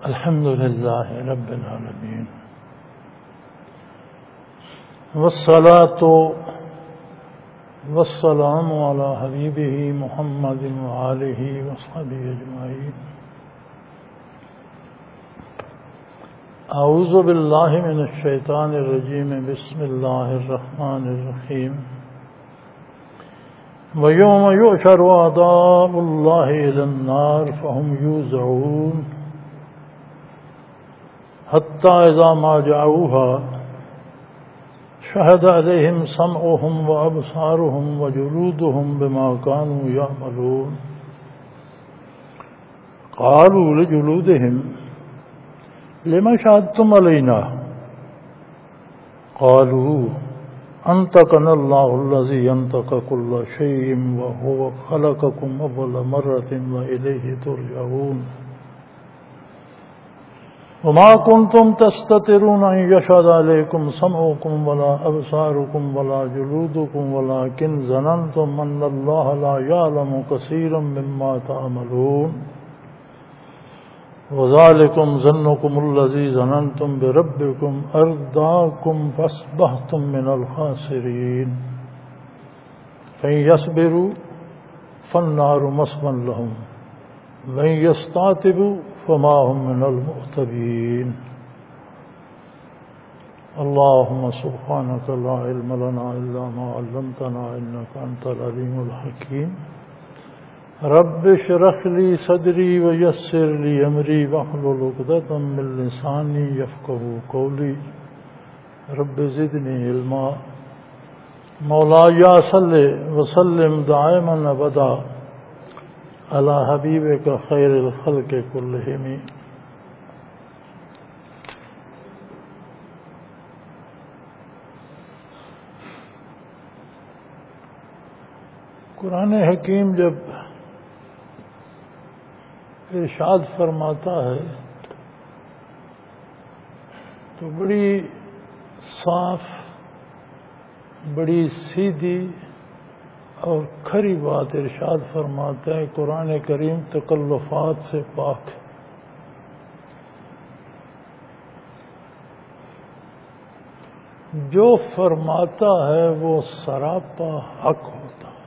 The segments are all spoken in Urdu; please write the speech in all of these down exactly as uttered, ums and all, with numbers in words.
الحمد لله رب العالمين والصلاة والسلام على حبيبه محمد وآله وصحبه أجمعين. أعوذ بالله من الشيطان الرجيم. بسم الله الرحمن الرحيم. ويوم يحشر أعداء الله إلى النار فهم يوزعون حتى إذا ما جاءوها شهد عليهم سمعهم وأبصارهم وجلودهم بما كانوا يعملون. قالوا لجلودهم لما شهدتم علينا؟ قالوا أنطقنا الله الذي ينطق كل شيء وهو خلقكم أول مرة وإليه ترجعون. وما كنتم تستترون أن يشهد عليكم سمعكم ولا أبصاركم ولا جلودكم ولكن ظننتم أن الله لا يعلم كثيرا مما تعملون. وذلكم ظنكم الذي ظننتم بربكم أرداكم فأصبحتم من الخاسرين. فإن يصبروا فالنار مثوى لهم وإن يستعتبوا فما هم من المعتبين. اللهم سبحانك لا علم لنا إلا ما علمتنا إنك أنت العليم الحكيم. رب اشرح لي صدري ويسر لي أمري واحلل عقدة من لساني يفقهوا قولي. رب زدني علما. مولاي صل وسلم دائما أبدا على حبيبك خير الخلق كلهم. قرآن حکیم جب ارشاد فرماتا ہے تو بڑی صاف، بڑی سیدھی اور کھری بات ارشاد فرماتا ہے. قرآن کریم تکلفات سے پاک ہے. جو فرماتا ہے وہ سراپا حق ہوتا ہے.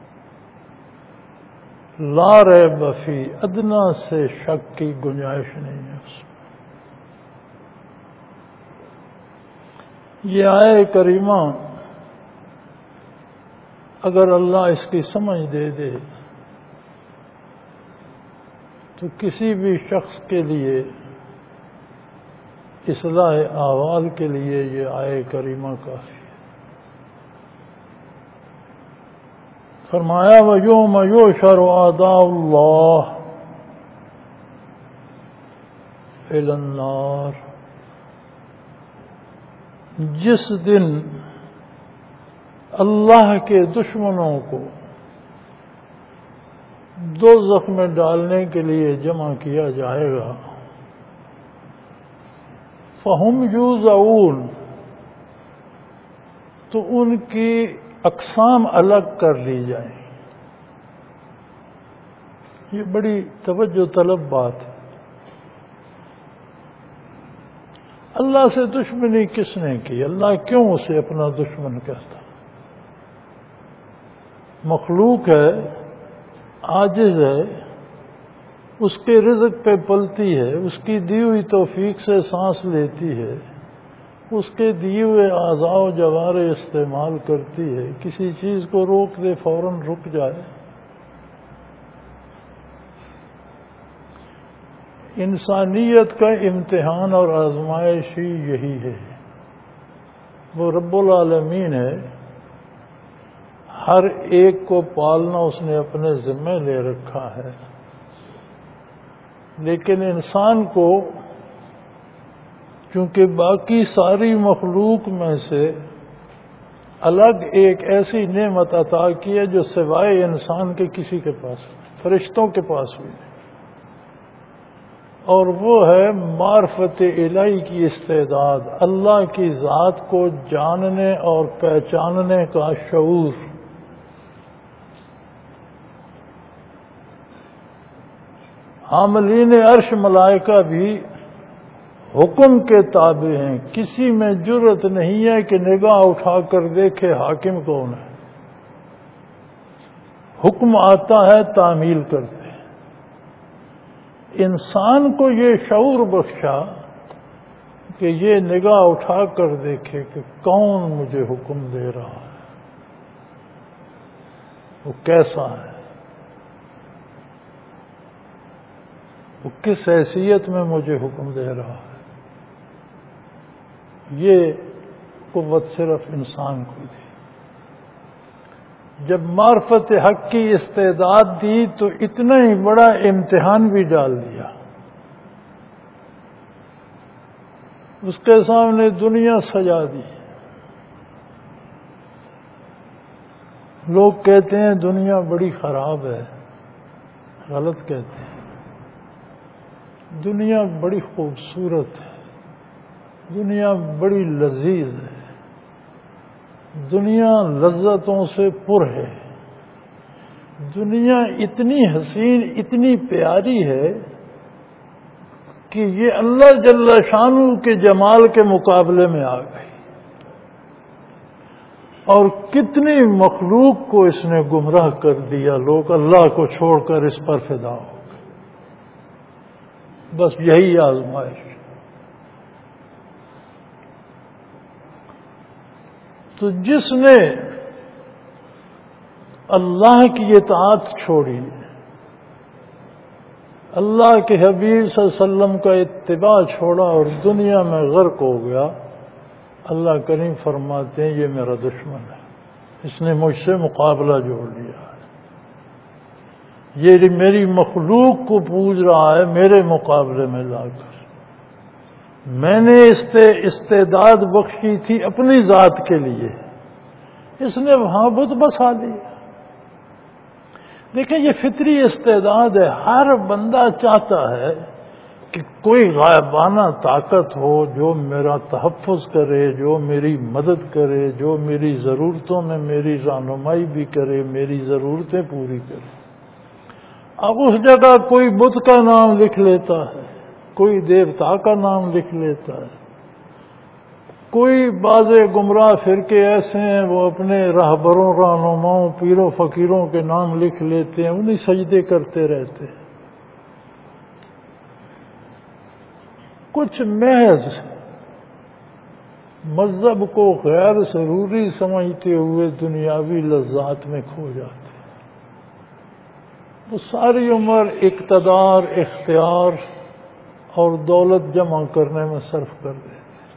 لا ریب فی، ادنا سے شک کی گنجائش نہیں ہے اس میں. یہ آئے کریمہ اگر اللہ اس کی سمجھ دے دے تو کسی بھی شخص کے لیے اصلاح احوال کے لیے یہ آئے کریمہ کافی ہے. فرمایا وَيَوْمَ يُحْشَرُ أَعْدَاءُ اللَّهِ إِلَى النَّارِ، جس دن اللہ کے دشمنوں کو دوزخ میں ڈالنے کے لیے جمع کیا جائے گا. فَهُمْ يُوزَعُونَ، تو ان کی اقسام الگ کر لی جائیں. یہ بڑی توجہ طلب بات ہے. اللہ سے دشمنی کس نے کی؟ اللہ کیوں اسے اپنا دشمن کہتا؟ مخلوق ہے، عاجز ہے، اس کے رزق پہ پلتی ہے، اس کی دی ہوئی توفیق سے سانس لیتی ہے، اس کے دیے ہوئے اعضاء و جوارح استعمال کرتی ہے. کسی چیز کو روک دے فوراً رک جائے. انسانیت کا امتحان اور آزمائش ہی یہی ہے. وہ رب العالمین ہے، ہر ایک کو پالنا اس نے اپنے ذمہ لے رکھا ہے. لیکن انسان کو چونکہ باقی ساری مخلوق میں سے الگ ایک ایسی نعمت عطا کی ہے جو سوائے انسان کے کسی کے پاس، فرشتوں کے پاس بھی نہیں، اور وہ ہے معرفت الہی کی استعداد، اللہ کی ذات کو جاننے اور پہچاننے کا شعور. حاملین عرش ملائکہ بھی حکم کے تابع ہیں. کسی میں جرت نہیں ہے کہ نگاہ اٹھا کر دیکھے حاکم کون ہے. حکم آتا ہے تعمیل کرتے ہیں. انسان کو یہ شعور بخشا کہ یہ نگاہ اٹھا کر دیکھے کہ کون مجھے حکم دے رہا ہے, وہ کیسا ہے, وہ کس حیثیت میں مجھے حکم دے رہا ہے. یہ قوت صرف انسان کو دی. جب معرفت حق کی استعداد دی تو اتنا ہی بڑا امتحان بھی ڈال دیا. اس کے سامنے دنیا سجا دی. لوگ کہتے ہیں دنیا بڑی خراب ہے, غلط کہتے ہیں. دنیا بڑی خوبصورت ہے, دنیا بڑی لذیذ ہے, دنیا لذتوں سے پر ہے. دنیا اتنی حسین, اتنی پیاری ہے کہ یہ اللہ جل شانہ کے جمال کے مقابلے میں آ گئی. اور کتنی مخلوق کو اس نے گمراہ کر دیا. لوگ اللہ کو چھوڑ کر اس پر فدا ہو گئے. بس یہی آزمائش. تو جس نے اللہ کی اطاعت چھوڑی, اللہ کے حبیب صلی اللہ علیہ وسلم کا اتباع چھوڑا اور دنیا میں غرق ہو گیا, اللہ کریم فرماتے ہیں یہ میرا دشمن ہے. اس نے مجھ سے مقابلہ جوڑ لیا ہے. یہ میری مخلوق کو پوج رہا ہے میرے مقابلے میں لا کر. میں نے استعداد بخشی تھی اپنی ذات کے لیے, اس نے وہاں بت بسا لیا. دیکھیں یہ فطری استعداد ہے. ہر بندہ چاہتا ہے کہ کوئی غائبانہ طاقت ہو جو میرا تحفظ کرے, جو میری مدد کرے, جو میری ضرورتوں میں میری رہنمائی بھی کرے, میری ضرورتیں پوری کرے. اب اس جگہ کوئی بت کا نام لکھ لیتا ہے, کوئی دیوتا کا نام لکھ لیتا ہے, کوئی بعض گمراہ فرقے ایسے ہیں وہ اپنے راہبروں, رہنماؤں, پیروں فقیروں کے نام لکھ لیتے ہیں, انہیں سجدے کرتے رہتے ہیں. کچھ محض مذہب کو غیر ضروری سمجھتے ہوئے دنیاوی لذات میں کھو جاتے ہیں. وہ ساری عمر اقتدار, اختیار اور دولت جمع کرنے میں صرف کر دیتے.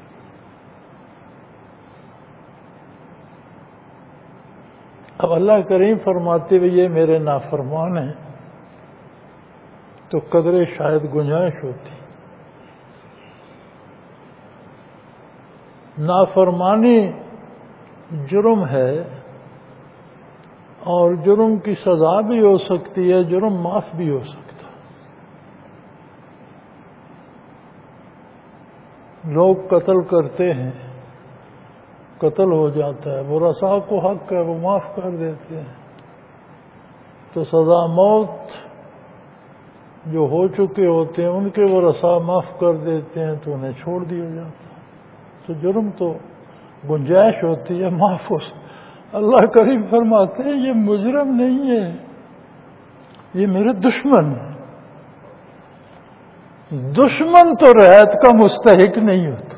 اب اللہ کریم فرماتے ہوئے یہ میرے نافرمان ہیں تو قدرے شاید گنجائش ہوتی. نافرمانی جرم ہے اور جرم کی سزا بھی ہو سکتی ہے, جرم معاف بھی ہو سکتا. لوگ قتل کرتے ہیں, قتل ہو جاتا ہے, وہ رسا کو حق ہے وہ معاف کر دیتے ہیں. تو سزا موت جو ہو چکے ہوتے ہیں ان کے وہ رسا معاف کر دیتے ہیں تو انہیں چھوڑ دیا جاتا ہے. تو جرم تو گنجائش ہوتی ہے, معاف ہو. اللہ کریم فرماتے ہیں یہ مجرم نہیں ہے, یہ میرے دشمن ہے. دشمن تو رعایت کا مستحق نہیں ہوتا.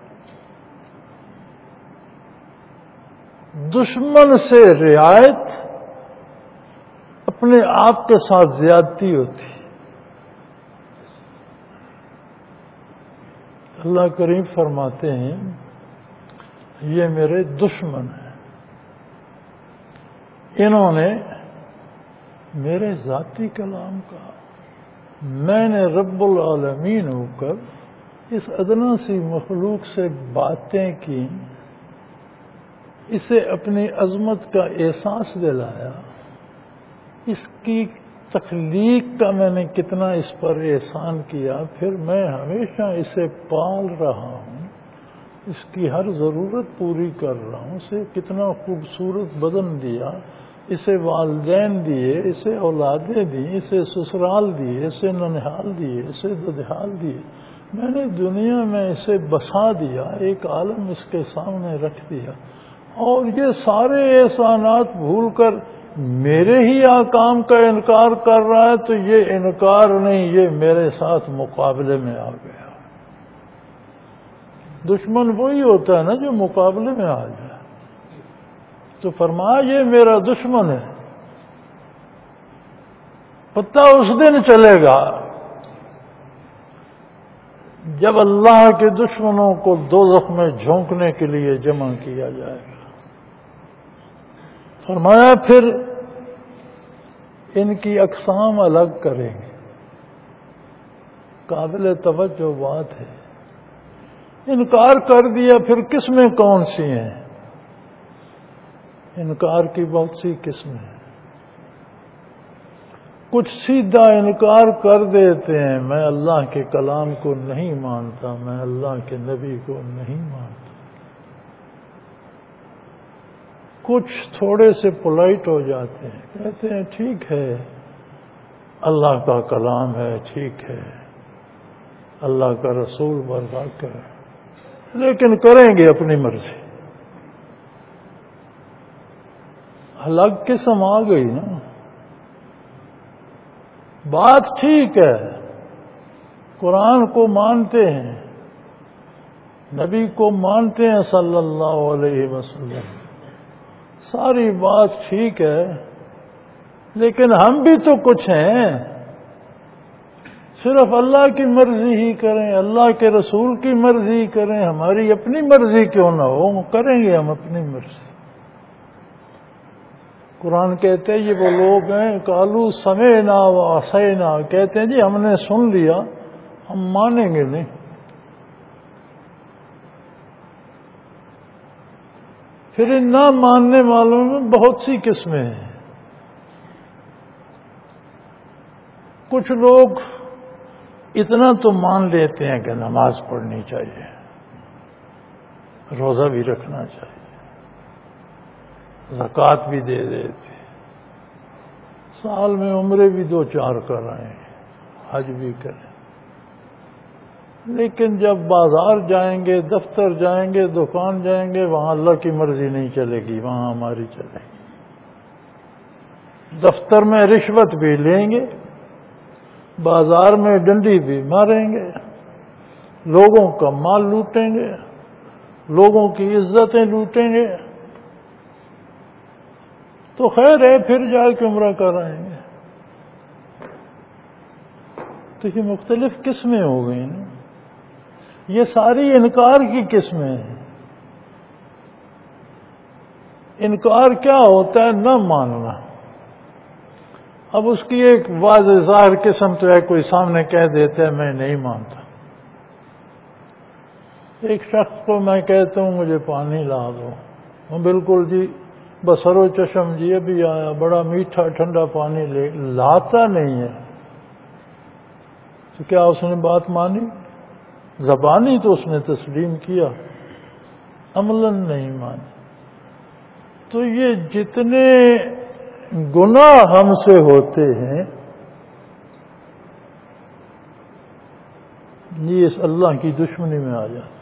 دشمن سے رعایت اپنے آپ کے ساتھ زیادتی ہوتی. اللہ کریم فرماتے ہیں یہ میرے دشمن ہیں, انہوں نے میرے ذاتی کلام کا, میں نے رب العالمین ہو کر اس ادنا سی مخلوق سے باتیں کی, اسے اپنی عظمت کا احساس دلایا, اس کی تخلیق کا میں نے کتنا اس پر احسان کیا, پھر میں ہمیشہ اسے پال رہا ہوں, اس کی ہر ضرورت پوری کر رہا ہوں, اسے کتنا خوبصورت بدن دیا, اسے والدین دیے، اسے اولادیں دی، اسے سسرال دیے، اسے ننہال دیے، اسے ددہال دیے، میں نے دنیا میں اسے بسا دیا، ایک عالم اس کے سامنے رکھ دیا، اور یہ سارے احسانات بھول کر میرے ہی احکام کا انکار کر رہا ہے، تو یہ انکار نہیں، یہ میرے ساتھ مقابلے میں آ گیا۔ دشمن وہی ہوتا ہے نا جو مقابلے میں آ جائے۔ تو فرمایا یہ میرا دشمن ہے، پتہ اس دن چلے گا جب اللہ کے دشمنوں کو دوزخ میں جھونکنے کے لیے جمع کیا جائے گا۔ فرمایا پھر ان کی اقسام الگ کریں گے۔ قابل توجہ بات ہے، انکار کر دیا، پھر قسمیں کون سی ہیں؟ انکار کی بہت سی قسمیں ہیں۔ کچھ سیدھا انکار کر دیتے ہیں، میں اللہ کے کلام کو نہیں مانتا، میں اللہ کے نبی کو نہیں مانتا۔ کچھ تھوڑے سے پولائٹ ہو جاتے ہیں، کہتے ہیں ٹھیک ہے اللہ کا کلام ہے، ٹھیک ہے اللہ کا رسول برحق ہے، لیکن کریں گے اپنی مرضی۔ الگ قسم آ گئی نا۔ بات ٹھیک ہے، قرآن کو مانتے ہیں، نبی کو مانتے ہیں صلی اللہ علیہ وسلم، ساری بات ٹھیک ہے، لیکن ہم بھی تو کچھ ہیں، صرف اللہ کی مرضی ہی کریں، اللہ کے رسول کی مرضی ہی کریں، ہماری اپنی مرضی کیوں نہ ہو، کریں گے ہم اپنی مرضی۔ قرآن کہتے ہیں یہ وہ لوگ ہیں قالو سمعنا و عصینا، کہتے ہیں جی ہم نے سن لیا، ہم مانیں گے نہیں۔ پھر ان نہ ماننے والوں میں بہت سی قسمیں ہیں۔ کچھ لوگ اتنا تو مان لیتے ہیں کہ نماز پڑھنی چاہیے، روزہ بھی رکھنا چاہیے، زکوٰۃ بھی دے دیتے، سال میں عمرے بھی دو چار کر آئے، حج بھی کریں، لیکن جب بازار جائیں گے، دفتر جائیں گے، دکان جائیں گے، وہاں اللہ کی مرضی نہیں چلے گی، وہاں ہماری چلے گی۔ دفتر میں رشوت بھی لیں گے، بازار میں ڈنڈی بھی ماریں گے، لوگوں کا مال لوٹیں گے، لوگوں کی عزتیں لوٹیں گے، تو خیر ہے پھر جا کے عمرہ کر آئیں گے۔ تو یہ مختلف قسمیں ہو گئی نا، یہ ساری انکار کی قسمیں ہیں۔ انکار کیا ہوتا ہے؟ نہ ماننا۔ اب اس کی ایک واضح ظاہر قسم تو ہے، کوئی سامنے کہہ دیتا ہے میں نہیں مانتا۔ ایک شخص کو میں کہتا ہوں مجھے پانی لا دو، وہ بالکل جی بسر و چشم جی ابھی آیا، بڑا میٹھا ٹھنڈا پانی لے لاتا نہیں ہے، تو کیا اس نے بات مانی؟ زبانی تو اس نے تسلیم کیا، عملاً نہیں مانی۔ تو یہ جتنے گناہ ہم سے ہوتے ہیں یہ اس اللہ کی دشمنی میں آ جاتے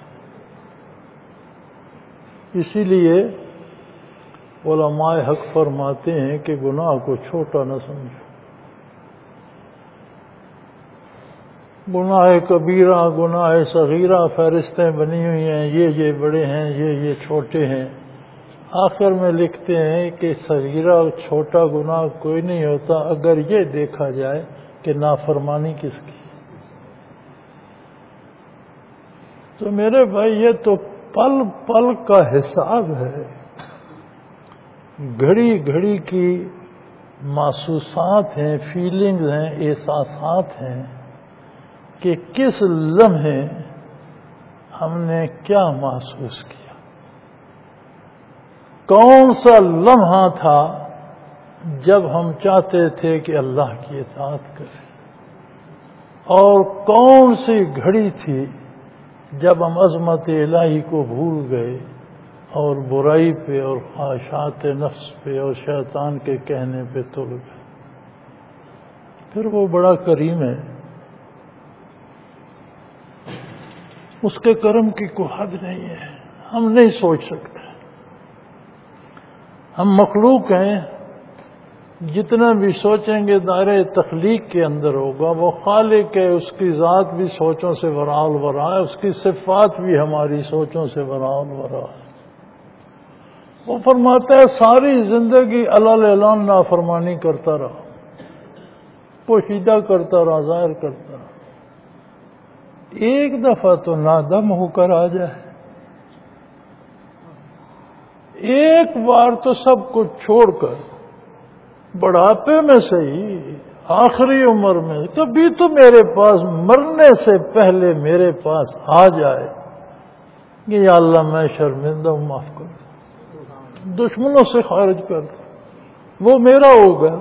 ہیں۔ اسی لیے علماء حق فرماتے ہیں کہ گناہ کو چھوٹا نہ سمجھو، گناہ کبیرہ گناہ صغیرہ فہرستیں بنی ہوئی ہیں، یہ یہ بڑے ہیں، یہ یہ چھوٹے ہیں، آخر میں لکھتے ہیں کہ صغیرہ چھوٹا گناہ کوئی نہیں ہوتا اگر یہ دیکھا جائے کہ نافرمانی کس کی۔ تو میرے بھائی یہ تو پل پل کا حساب ہے، گھڑی گھڑی کی محسوسات ہیں، فیلنگز ہیں، احساسات ہیں کہ کس لمحے ہم نے کیا محسوس کیا، کون سا لمحہ تھا جب ہم چاہتے تھے کہ اللہ کی اطاعت کریں، اور کون سی گھڑی تھی جب ہم عظمت الہی کو بھول گئے اور برائی پہ اور خواہشات نفس پہ اور شیطان کے کہنے پہ تل گئے، پھر وہ بڑا کریم ہے، اس کے کرم کی کوئی حد نہیں ہے، ہم نہیں سوچ سکتے۔ ہم مخلوق ہیں، جتنا بھی سوچیں گے دائرہ تخلیق کے اندر ہوگا، وہ خالق ہے، اس کی ذات بھی سوچوں سے ورال ورا ہے، اس کی صفات بھی ہماری سوچوں سے ورال ورا ہے۔ وہ فرماتا ہے ساری زندگی علل اعلان نافرمانی کرتا رہا، پوشیدہ کرتا رہا، ظاہر کرتا رہا، ایک دفعہ تو نادم ہو کر آ جائے، ایک بار تو سب کچھ چھوڑ کر بڑھاپے میں صحیح، آخری عمر میں کبھی تو میرے پاس مرنے سے پہلے میرے پاس آ جائے کہ یا اللہ میں شرمندہ ہوں، معاف کر دو، دشمنوں سے خارج کر دو، وہ میرا ہوگا۔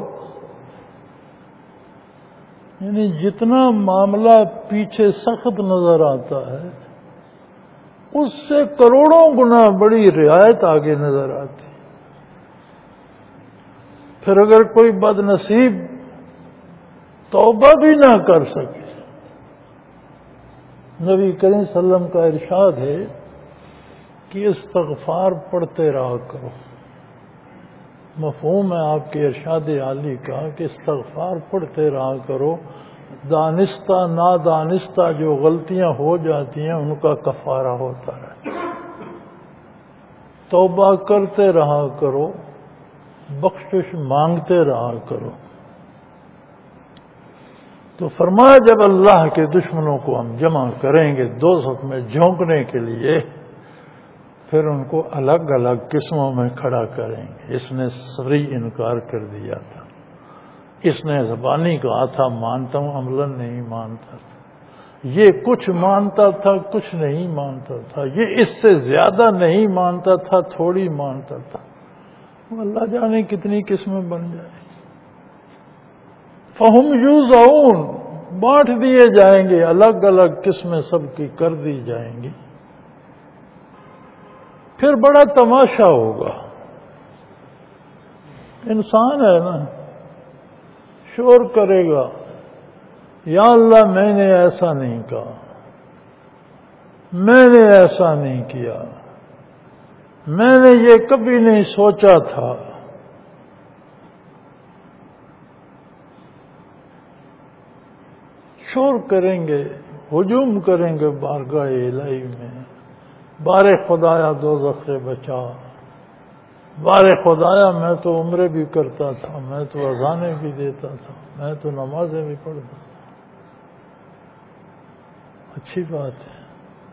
یعنی جتنا معاملہ پیچھے سخت نظر آتا ہے اس سے کروڑوں گنا بڑی رعایت آگے نظر آتی۔ پھر اگر کوئی بد نصیب توبہ بھی نہ کر سکے، نبی کریم صلی اللہ علیہ وسلم کا ارشاد ہے کہ استغفار پڑھتے رہا کرو۔ مفہوم ہے آپ کے ارشاد عالی کا کہ استغفار پڑھتے رہا کرو، دانستہ نادانستہ جو غلطیاں ہو جاتی ہیں ان کا کفارہ ہوتا ہے، توبہ کرتے رہا کرو، بخشش مانگتے رہا کرو۔ تو فرمایا جب اللہ کے دشمنوں کو ہم جمع کریں گے دوزخ میں جھونکنے کے لیے، پھر ان کو الگ الگ قسموں میں کھڑا کریں گے۔ اس نے صریح انکار کر دیا تھا، اس نے زبانی کہا تھا مانتا ہوں، عملاً نہیں مانتا تھا، یہ کچھ مانتا تھا کچھ نہیں مانتا تھا، یہ اس سے زیادہ نہیں مانتا تھا تھوڑی مانتا تھا، اللہ جانے کتنی قسمیں بن جائیں۔ فہم یوزعون، بانٹ دیے جائیں گے، الگ الگ قسمیں سب کی کر دی جائیں گی۔ پھر بڑا تماشا ہوگا، انسان ہے نا، شور کرے گا یا اللہ میں نے ایسا نہیں کہا، میں نے ایسا نہیں کیا، میں نے یہ کبھی نہیں سوچا تھا۔ شور کریں گے، ہجوم کریں گے بارگاہ الہی میں، بار خدایا دوزخ سے بچا، بار خدایا میں تو عمرے بھی کرتا تھا، میں تو اذانیں بھی دیتا تھا، میں تو نمازیں بھی پڑھتا تھا۔ اچھی بات ہے،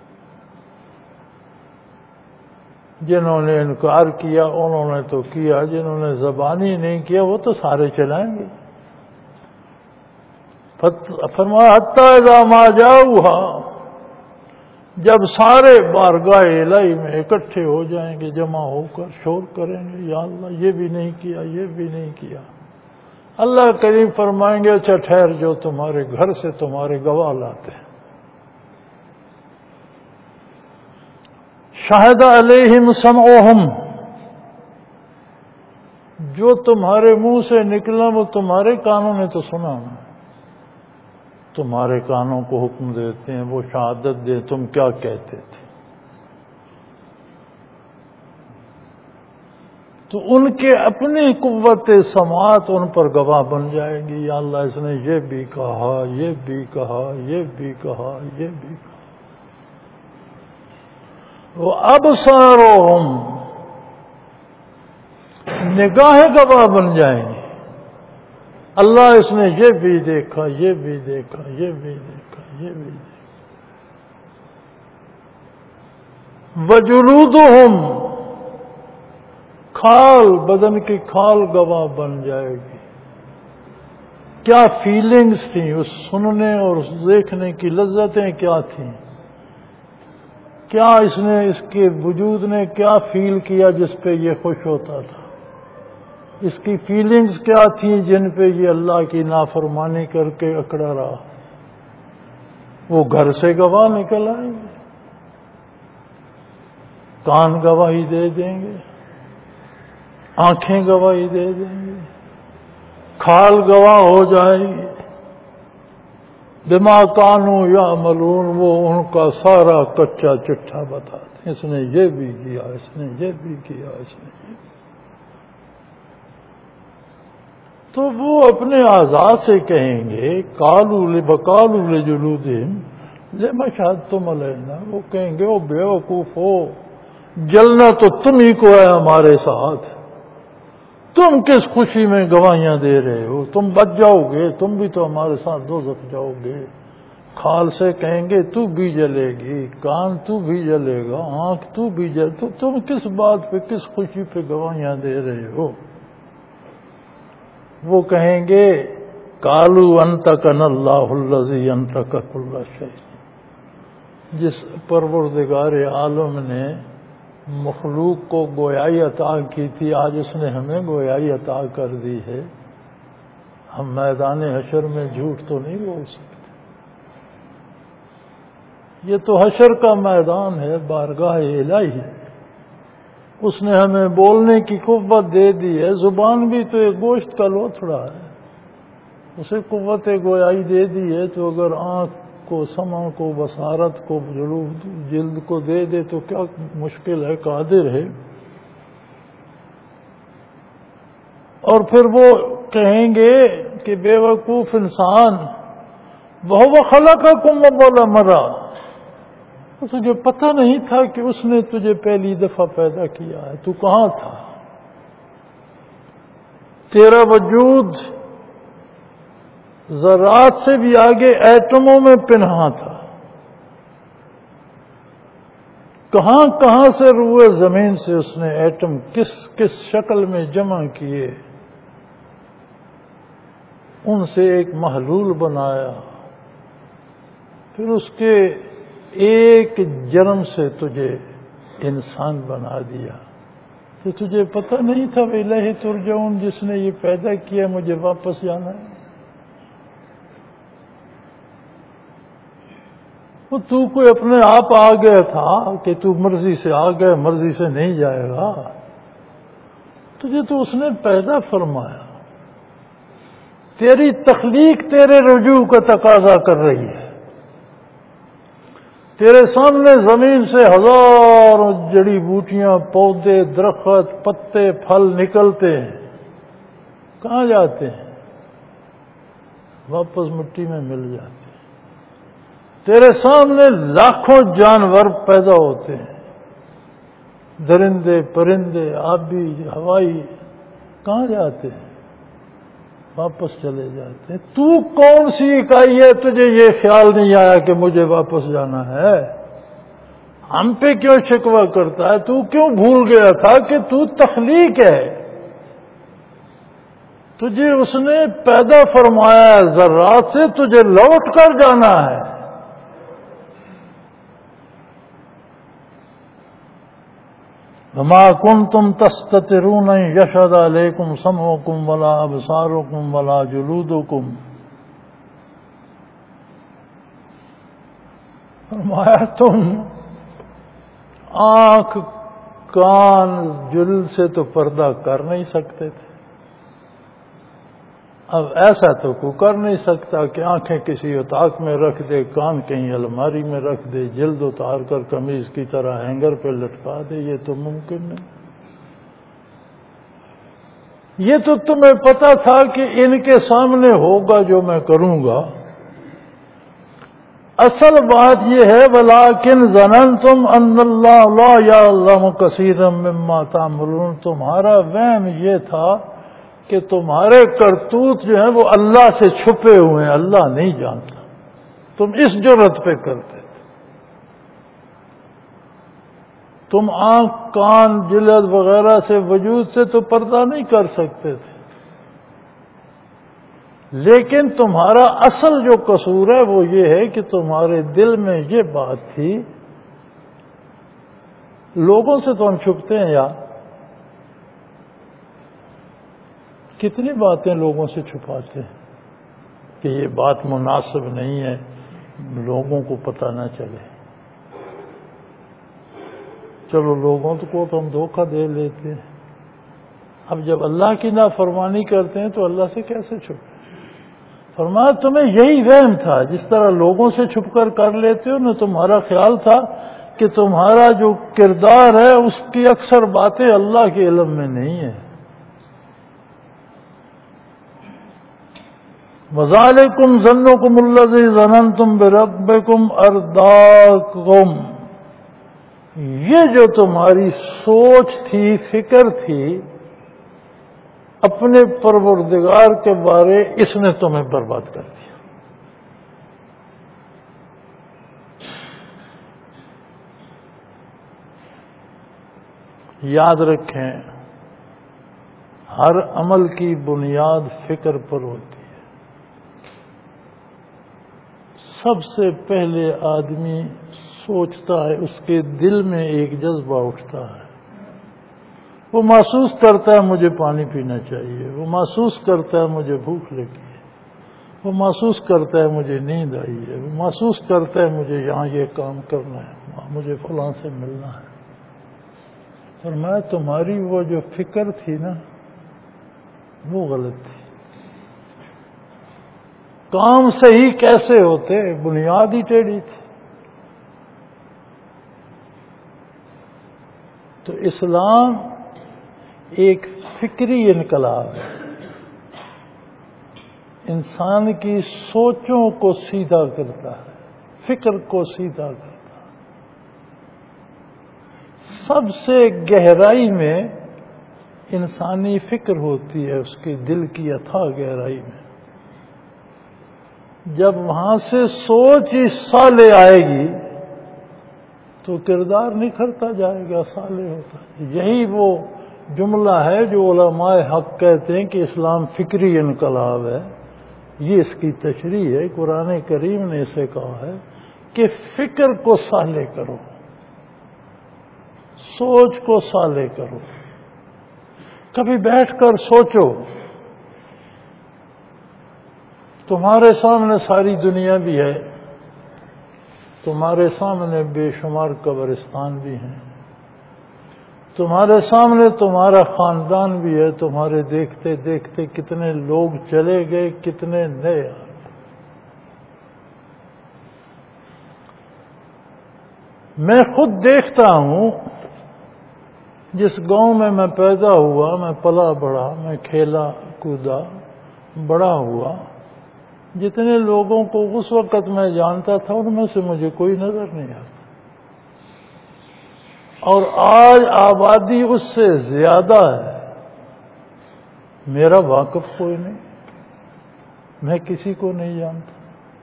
جنہوں نے انکار کیا انہوں نے تو کیا، جنہوں نے زبانی نہیں کیا وہ تو سارے چلائیں گے۔ فرمایا حتی اذا ما جاؤہا، جب سارے بارگاہ الہی میں اکٹھے ہو جائیں گے، جمع ہو کر شور کریں گے یا اللہ یہ بھی نہیں کیا، یہ بھی نہیں کیا، اللہ کریم فرمائیں گے اچھا ٹھہر جو تمہارے گھر سے تمہارے گواہ لاتے ہیں۔ شاہد علیہم سمعہم، جو تمہارے منہ سے نکلا وہ تمہارے کانوں نے تو سنا نا، تمہارے کانوں کو حکم دیتے ہیں، وہ شہادت دے تم کیا کہتے تھے، تو ان کے اپنی قوت سماعت ان پر گواہ بن جائے گی، یا اللہ اس نے یہ بھی کہا، یہ بھی کہا، یہ بھی کہا، یہ بھی کہا۔ وہ ابصارہم، نگاہیں گواہ بن جائیں گی، اللہ اس نے یہ بھی دیکھا، یہ بھی دیکھا، یہ بھی دیکھا، یہ بھی دیکھا۔ وجلودہم، کھال، بدن کی کھال گواہ بن جائے گی، کیا فیلنگز تھیں، اس سننے اور اس دیکھنے کی لذتیں کیا تھیں، کیا اس نے اس کے وجود نے کیا فیل کیا جس پہ یہ خوش ہوتا تھا، اس کی فیلنگز کیا تھیں جن پہ یہ اللہ کی نافرمانی کر کے اکڑا رہا، وہ گھر سے گواہ نکل آئیں گے۔ کان گواہی دے دیں گے، آنکھیں گواہی دے دیں گے، کھال گواہ ہو جائے گی، بما کانوا یعملون، وہ ان کا سارا کچا چٹھا بتاتے، اس نے یہ بھی کیا، اس نے یہ بھی کیا، اس نے یہ بھی۔ تو وہ اپنے اعضاء سے کہیں گے قالوا لبقالوا لجلودہم لما شہدتم علینا، وہ کہیں گے، وہ بے وقوف ہو، جلنا تو تم ہی کو ہے ہمارے ساتھ، تم کس خوشی میں گواہیاں دے رہے ہو، تم بچ جاؤ گے، تم بھی تو ہمارے ساتھ دوزخ جاؤ گے۔ کھال سے کہیں گے تو بھی جلے گی، کان تو بھی جلے گا، آنکھ تو بھی جلے، تو تم کس بات پہ، کس خوشی پہ گواہیاں دے رہے ہو؟ وہ کہیں گے قالوا انطقنا اللہ الذی انطق کل شیء، جس پروردگار عالم نے مخلوق کو گویائی عطا کی تھی، آج اس نے ہمیں گویائی عطا کر دی ہے، ہم میدان حشر میں جھوٹ تو نہیں بول سکتے، یہ تو حشر کا میدان ہے، بارگاہ الہی ہے، اس نے ہمیں بولنے کی قوت دے دی ہے، زبان بھی تو ایک گوشت کا لوتھڑا ہے، اسے قوت گویائی دے دی ہے، تو اگر آنکھ کو، سمع کو، بصارت کو، جلد کو دے دے تو کیا مشکل ہے، قادر ہے۔ اور پھر وہ کہیں گے کہ بے وقوف انسان، وَهُوَ خَلَقَكُمْ وَأَوَّلَ مَرَّةٍ، تجھے پتہ نہیں تھا کہ اس نے تجھے پہلی دفعہ پیدا کیا ہے، تو کہاں تھا؟ تیرا وجود ذرات سے بھی آگے ایٹموں میں پنہاں تھا، کہاں کہاں سے روئے زمین سے اس نے ایٹم کس کس شکل میں جمع کیے، ان سے ایک محلول بنایا، پھر اس کے ایک جرم سے تجھے انسان بنا دیا، تو تجھے پتہ نہیں تھا وَإِلَيْهِ تُرْجَعُونَ، جس نے یہ پیدا کیا مجھے واپس جانا ہے؟ وہ تو کوئی اپنے آپ آ گیا تھا کہ تو مرضی سے آ گئے، مرضی سے نہیں جائے گا، تجھے تو اس نے پیدا فرمایا، تیری تخلیق تیرے رجوع کا تقاضا کر رہی ہے، تیرے سامنے زمین سے ہزاروں جڑی بوٹیاں، پودے، درخت، پتے، پھل نکلتے ہیں، کہاں جاتے ہیں؟ واپس مٹی میں مل جاتے ہیں۔ تیرے سامنے لاکھوں جانور پیدا ہوتے ہیں، درندے، پرندے، آبی، ہوائی، کہاں جاتے ہیں؟ واپس چلے جاتے ہیں۔ تو کون سی اکائی ہے تجھے یہ خیال نہیں آیا کہ مجھے واپس جانا ہے؟ ہم پہ کیوں شکوہ کرتا ہے؟ تو کیوں بھول گیا تھا کہ تو تخلیق ہے، تجھے اس نے پیدا فرمایا ہے، ذرات سے تجھے لوٹ کر جانا ہے۔ وما کنتم تستترون ان یشہد علیکم سمعکم ولا ابصارکم ولا جلودکم، فرمایا تم آنکھ، کان، جلد سے تو پردہ کر نہیں سکتے تھے، اب ایسا تو کوئی کر نہیں سکتا کہ آنکھیں کسی اتاق میں رکھ دے، کان کہیں الماری میں رکھ دے، جلد اتار کر قمیض کی طرح ہینگر پہ لٹکا دے، یہ تو ممکن نہیں۔ یہ تو تمہیں پتا تھا کہ ان کے سامنے ہوگا جو میں کروں گا، اصل بات یہ ہے وَلَٰكِنْ ظَنَنْتُمْ أَنَّ اللَّهَ لَا يَعْلَمُ كَثِيرًا مِّمَّا تَعْمَلُونَ، تمہارا وہم یہ تھا کہ تمہارے کرتوت جو ہیں وہ اللہ سے چھپے ہوئے ہیں، اللہ نہیں جانتا، تم اس جرت پہ کرتے تھے، تم آنکھ، کان، جلد وغیرہ سے، وجود سے تو پردہ نہیں کر سکتے تھے، لیکن تمہارا اصل جو قصور ہے وہ یہ ہے کہ تمہارے دل میں یہ بات تھی، لوگوں سے تو ہم چھپتے ہیں یار، کتنی باتیں لوگوں سے چھپاتے ہیں کہ یہ بات مناسب نہیں ہے، لوگوں کو پتہ نہ چلے، چلو لوگوں کو تو ہم دھوکہ دے لیتے ہیں، اب جب اللہ کی نافرمانی کرتے ہیں تو اللہ سے کیسے چھپے؟ فرمایا تمہیں یہی وہم تھا، جس طرح لوگوں سے چھپ کر کر لیتے ہو نا، تمہارا خیال تھا کہ تمہارا جو کردار ہے اس کی اکثر باتیں اللہ کے علم میں نہیں ہیں۔ وَذَلِكُمْ ظَنُّكُمُ الَّذِي ظَنَنْتُمْ بِرَبِّكُمْ أَرْدَاكُمْ، یہ جو تمہاری سوچ تھی، فکر تھی اپنے پروردگار کے بارے، اس نے تمہیں برباد کر دیا۔ یاد رکھیں، ہر عمل کی بنیاد فکر پر ہوتی ہے۔ سب سے پہلے آدمی سوچتا ہے، اس کے دل میں ایک جذبہ اٹھتا ہے، وہ محسوس کرتا ہے مجھے پانی پینا چاہیے، وہ محسوس کرتا ہے مجھے بھوک لگی ہے، وہ محسوس کرتا ہے مجھے نیند آئی ہے، وہ محسوس کرتا ہے مجھے یہاں یہ کام کرنا ہے، مجھے فلاں سے ملنا ہے۔ فرمایا تمہاری وہ جو فکر تھی نا، وہ غلط تھی۔ کام صحیح کیسے ہوتے؟ بنیاد ہی ٹیڑھی تھی۔ تو اسلام ایک فکری انقلاب ہے، انسان کی سوچوں کو سیدھا کرتا ہے، فکر کو سیدھا کرتا ہے۔ سب سے گہرائی میں انسانی فکر ہوتی ہے، اس کے دل کی اتھاہ گہرائی میں۔ جب وہاں سے سوچ ہی صالح آئے گی تو کردار نکھرتا جائے گا، صالح ہوتا ہے۔ یہی وہ جملہ ہے جو علماء حق کہتے ہیں کہ اسلام فکری انقلاب ہے۔ یہ اس کی تشریح ہے، قرآن کریم نے اسے کہا ہے کہ فکر کو صالح کرو، سوچ کو صالح کرو۔ کبھی بیٹھ کر سوچو، تمہارے سامنے ساری دنیا بھی ہے، تمہارے سامنے بے شمار قبرستان بھی ہیں، تمہارے سامنے تمہارا خاندان بھی ہے، تمہارے دیکھتے دیکھتے کتنے لوگ چلے گئے، کتنے نئے آ گئے۔ میں خود دیکھتا ہوں، جس گاؤں میں میں پیدا ہوا، میں پلا بڑھا، میں کھیلا کودا بڑا ہوا، جتنے لوگوں کو اس وقت میں جانتا تھا ان میں سے مجھے کوئی نظر نہیں آتا، اور آج آبادی اس سے زیادہ ہے، میرا واقف کوئی نہیں، میں کسی کو نہیں جانتا۔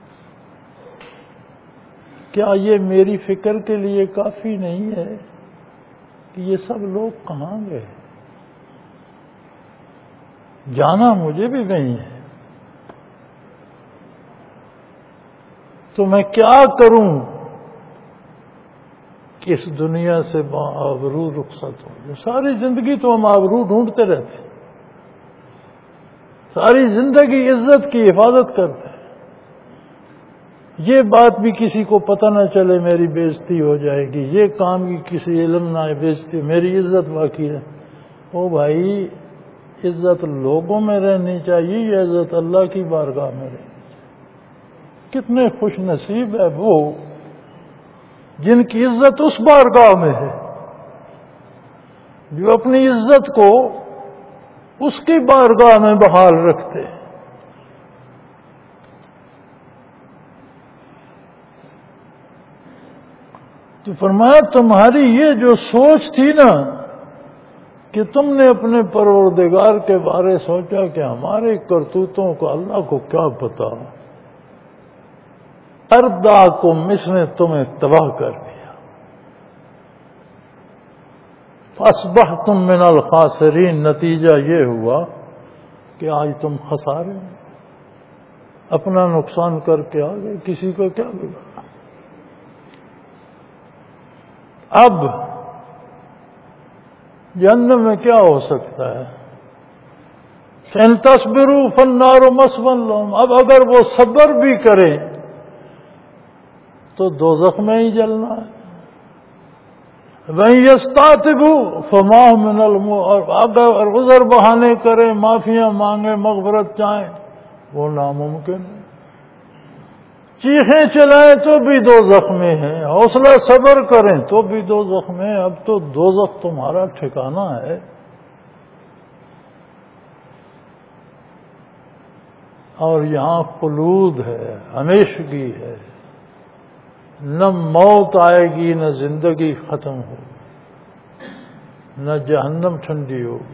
کیا یہ میری فکر کے لیے کافی نہیں ہے کہ یہ سب لوگ کہاں گئے؟ جانا مجھے بھی نہیں ہے، تو میں کیا کروں کہ اس دنیا سے آبرو رخصت ہو؟ ساری زندگی تو ہم آبرو ڈھونڈتے رہتے، ساری زندگی عزت کی حفاظت کرتے، یہ بات بھی کسی کو پتہ نہ چلے میری بےزتی ہو جائے گی، یہ کام کی کسی علم نہ بےزتی، میری عزت باقی ہے۔ او بھائی، عزت لوگوں میں رہنی چاہیے، یہ عزت اللہ کی بارگاہ میں رہنی چاہیے۔ کتنے خوش نصیب ہے وہ جن کی عزت اس بارگاہ میں ہے، جو اپنی عزت کو اس کی بارگاہ میں بحال رکھتے۔ تو فرمایا تمہاری یہ جو سوچ تھی نا کہ تم نے اپنے پروردگار کے بارے سوچا کہ ہمارے کرتوتوں کو اللہ کو کیا پتا، ارداکم، اس نے تمہیں تباہ کر دیا، فاصبحتم من الخاسرین، نتیجہ یہ ہوا کہ آج تم خسارے میں، اپنا نقصان کر کے آ گئے، کسی کو کیا بگڑا۔ اب جہنم میں کیا ہو سکتا ہے؟ فَإِن تَصْبِرُوا فَالنَّارُ مَثْوًى لَهُمْ، اب اگر وہ صبر بھی کریں تو دوزخ میں ہی جلنا ہے۔ وَإِن يَسْتَعْتِبُوا فَمَا هُمْ مِنَ الْمُ اور اگر عذر بہانے کریں، معافیاں مانگیں، مغفرت چاہیں، وہ ناممکن ہے۔ چیخیں چلائیں تو بھی دو زخمیں ہیں، حوصلہ صبر کریں تو بھی دو زخمیں ہیں۔ اب تو دوزخ تمہارا ٹھکانہ ہے، اور یہاں خلود ہے، ہمیشگی ہے، نہ موت آئے گی نہ زندگی ختم ہوگی، نہ جہنم ٹھنڈی ہوگی۔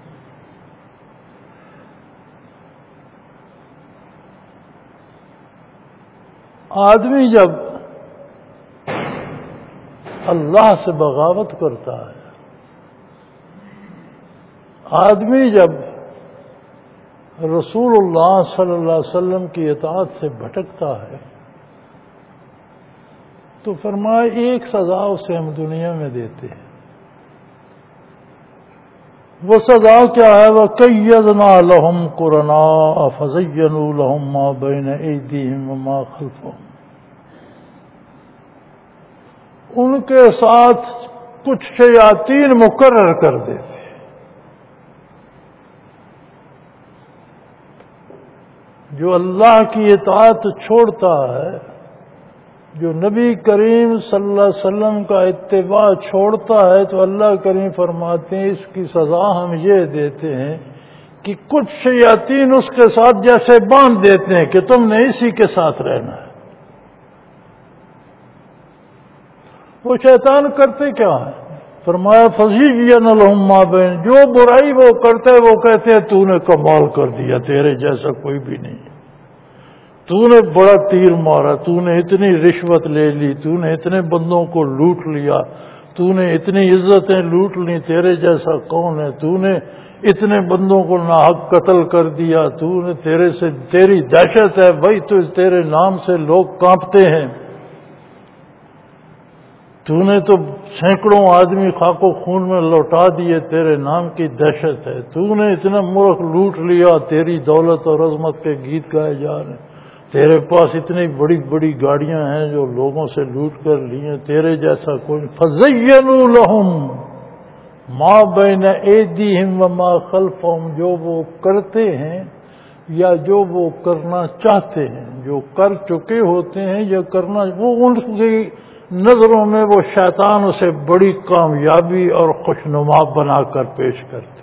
آدمی جب اللہ سے بغاوت کرتا ہے، آدمی جب رسول اللہ صلی اللہ علیہ وسلم کی اطاعت سے بھٹکتا ہے، تو فرمایا ایک سزا اسے ہم دنیا میں دیتے ہیں۔ وہ سزا کیا ہے؟ وَقَيَّضْنَا لَهُمْ قُرَنَاءَ فَزَيَّنُوا لَهُم مَّا بَيْنَ أَيْدِيهِمْ وَمَا خَلْفَهُمْ۔ ان کے ساتھ کچھ شیاطین مقرر کر دیتے، جو اللہ کی اطاعت چھوڑتا ہے، جو نبی کریم صلی اللہ علیہ وسلم کا اتباع چھوڑتا ہے، تو اللہ کریم فرماتے ہیں اس کی سزا ہم یہ دیتے ہیں کہ کچھ شیاطین اس کے ساتھ جیسے باندھ دیتے ہیں کہ تم نے اسی کے ساتھ رہنا ہے۔ وہ شیطان کرتے کیا ہے؟ فرمایا فَزَيَّنَ لَهُم مَّا بَيْنَ، جو برائی وہ کرتے وہ کہتے ہیں تو نے کمال کر دیا، تیرے جیسا کوئی بھی نہیں، تو نے بڑا تیر مارا، تو نے اتنی رشوت لے لی، تو نے اتنے بندوں کو لوٹ لیا، تو نے اتنی عزتیں لوٹ لی، تیرے جیسا کون ہے، تو نے اتنے بندوں کو ناحق قتل کر دیا، تو نے تیرے سے تیری دہشت ہے بھائی، تو تیرے نام سے لوگ کانپتے ہیں، تو نے تو سینکڑوں آدمی خاک و خون میں لوٹا دیے، تیرے نام کی دہشت ہے، تو نے اتنا ملک لوٹ لیا، تیری دولت اور عظمت کے گیت گائے جا رہے ہیں، تیرے پاس اتنی بڑی بڑی گاڑیاں ہیں جو لوگوں سے لوٹ کر لی ہیں، تیرے جیسا کوئی۔ فَزَيَّنُوا لَهُم مَّا بَيْنَ أَيْدِيهِمْ وَمَا خَلْفَهُمْ، جو وہ کرتے ہیں یا جو وہ کرنا چاہتے ہیں، جو کر چکے ہوتے ہیں یا کرنا، وہ ان کی نظروں میں وہ شیطان اسے بڑی کامیابی اور خوشنما بنا کر پیش کرتے۔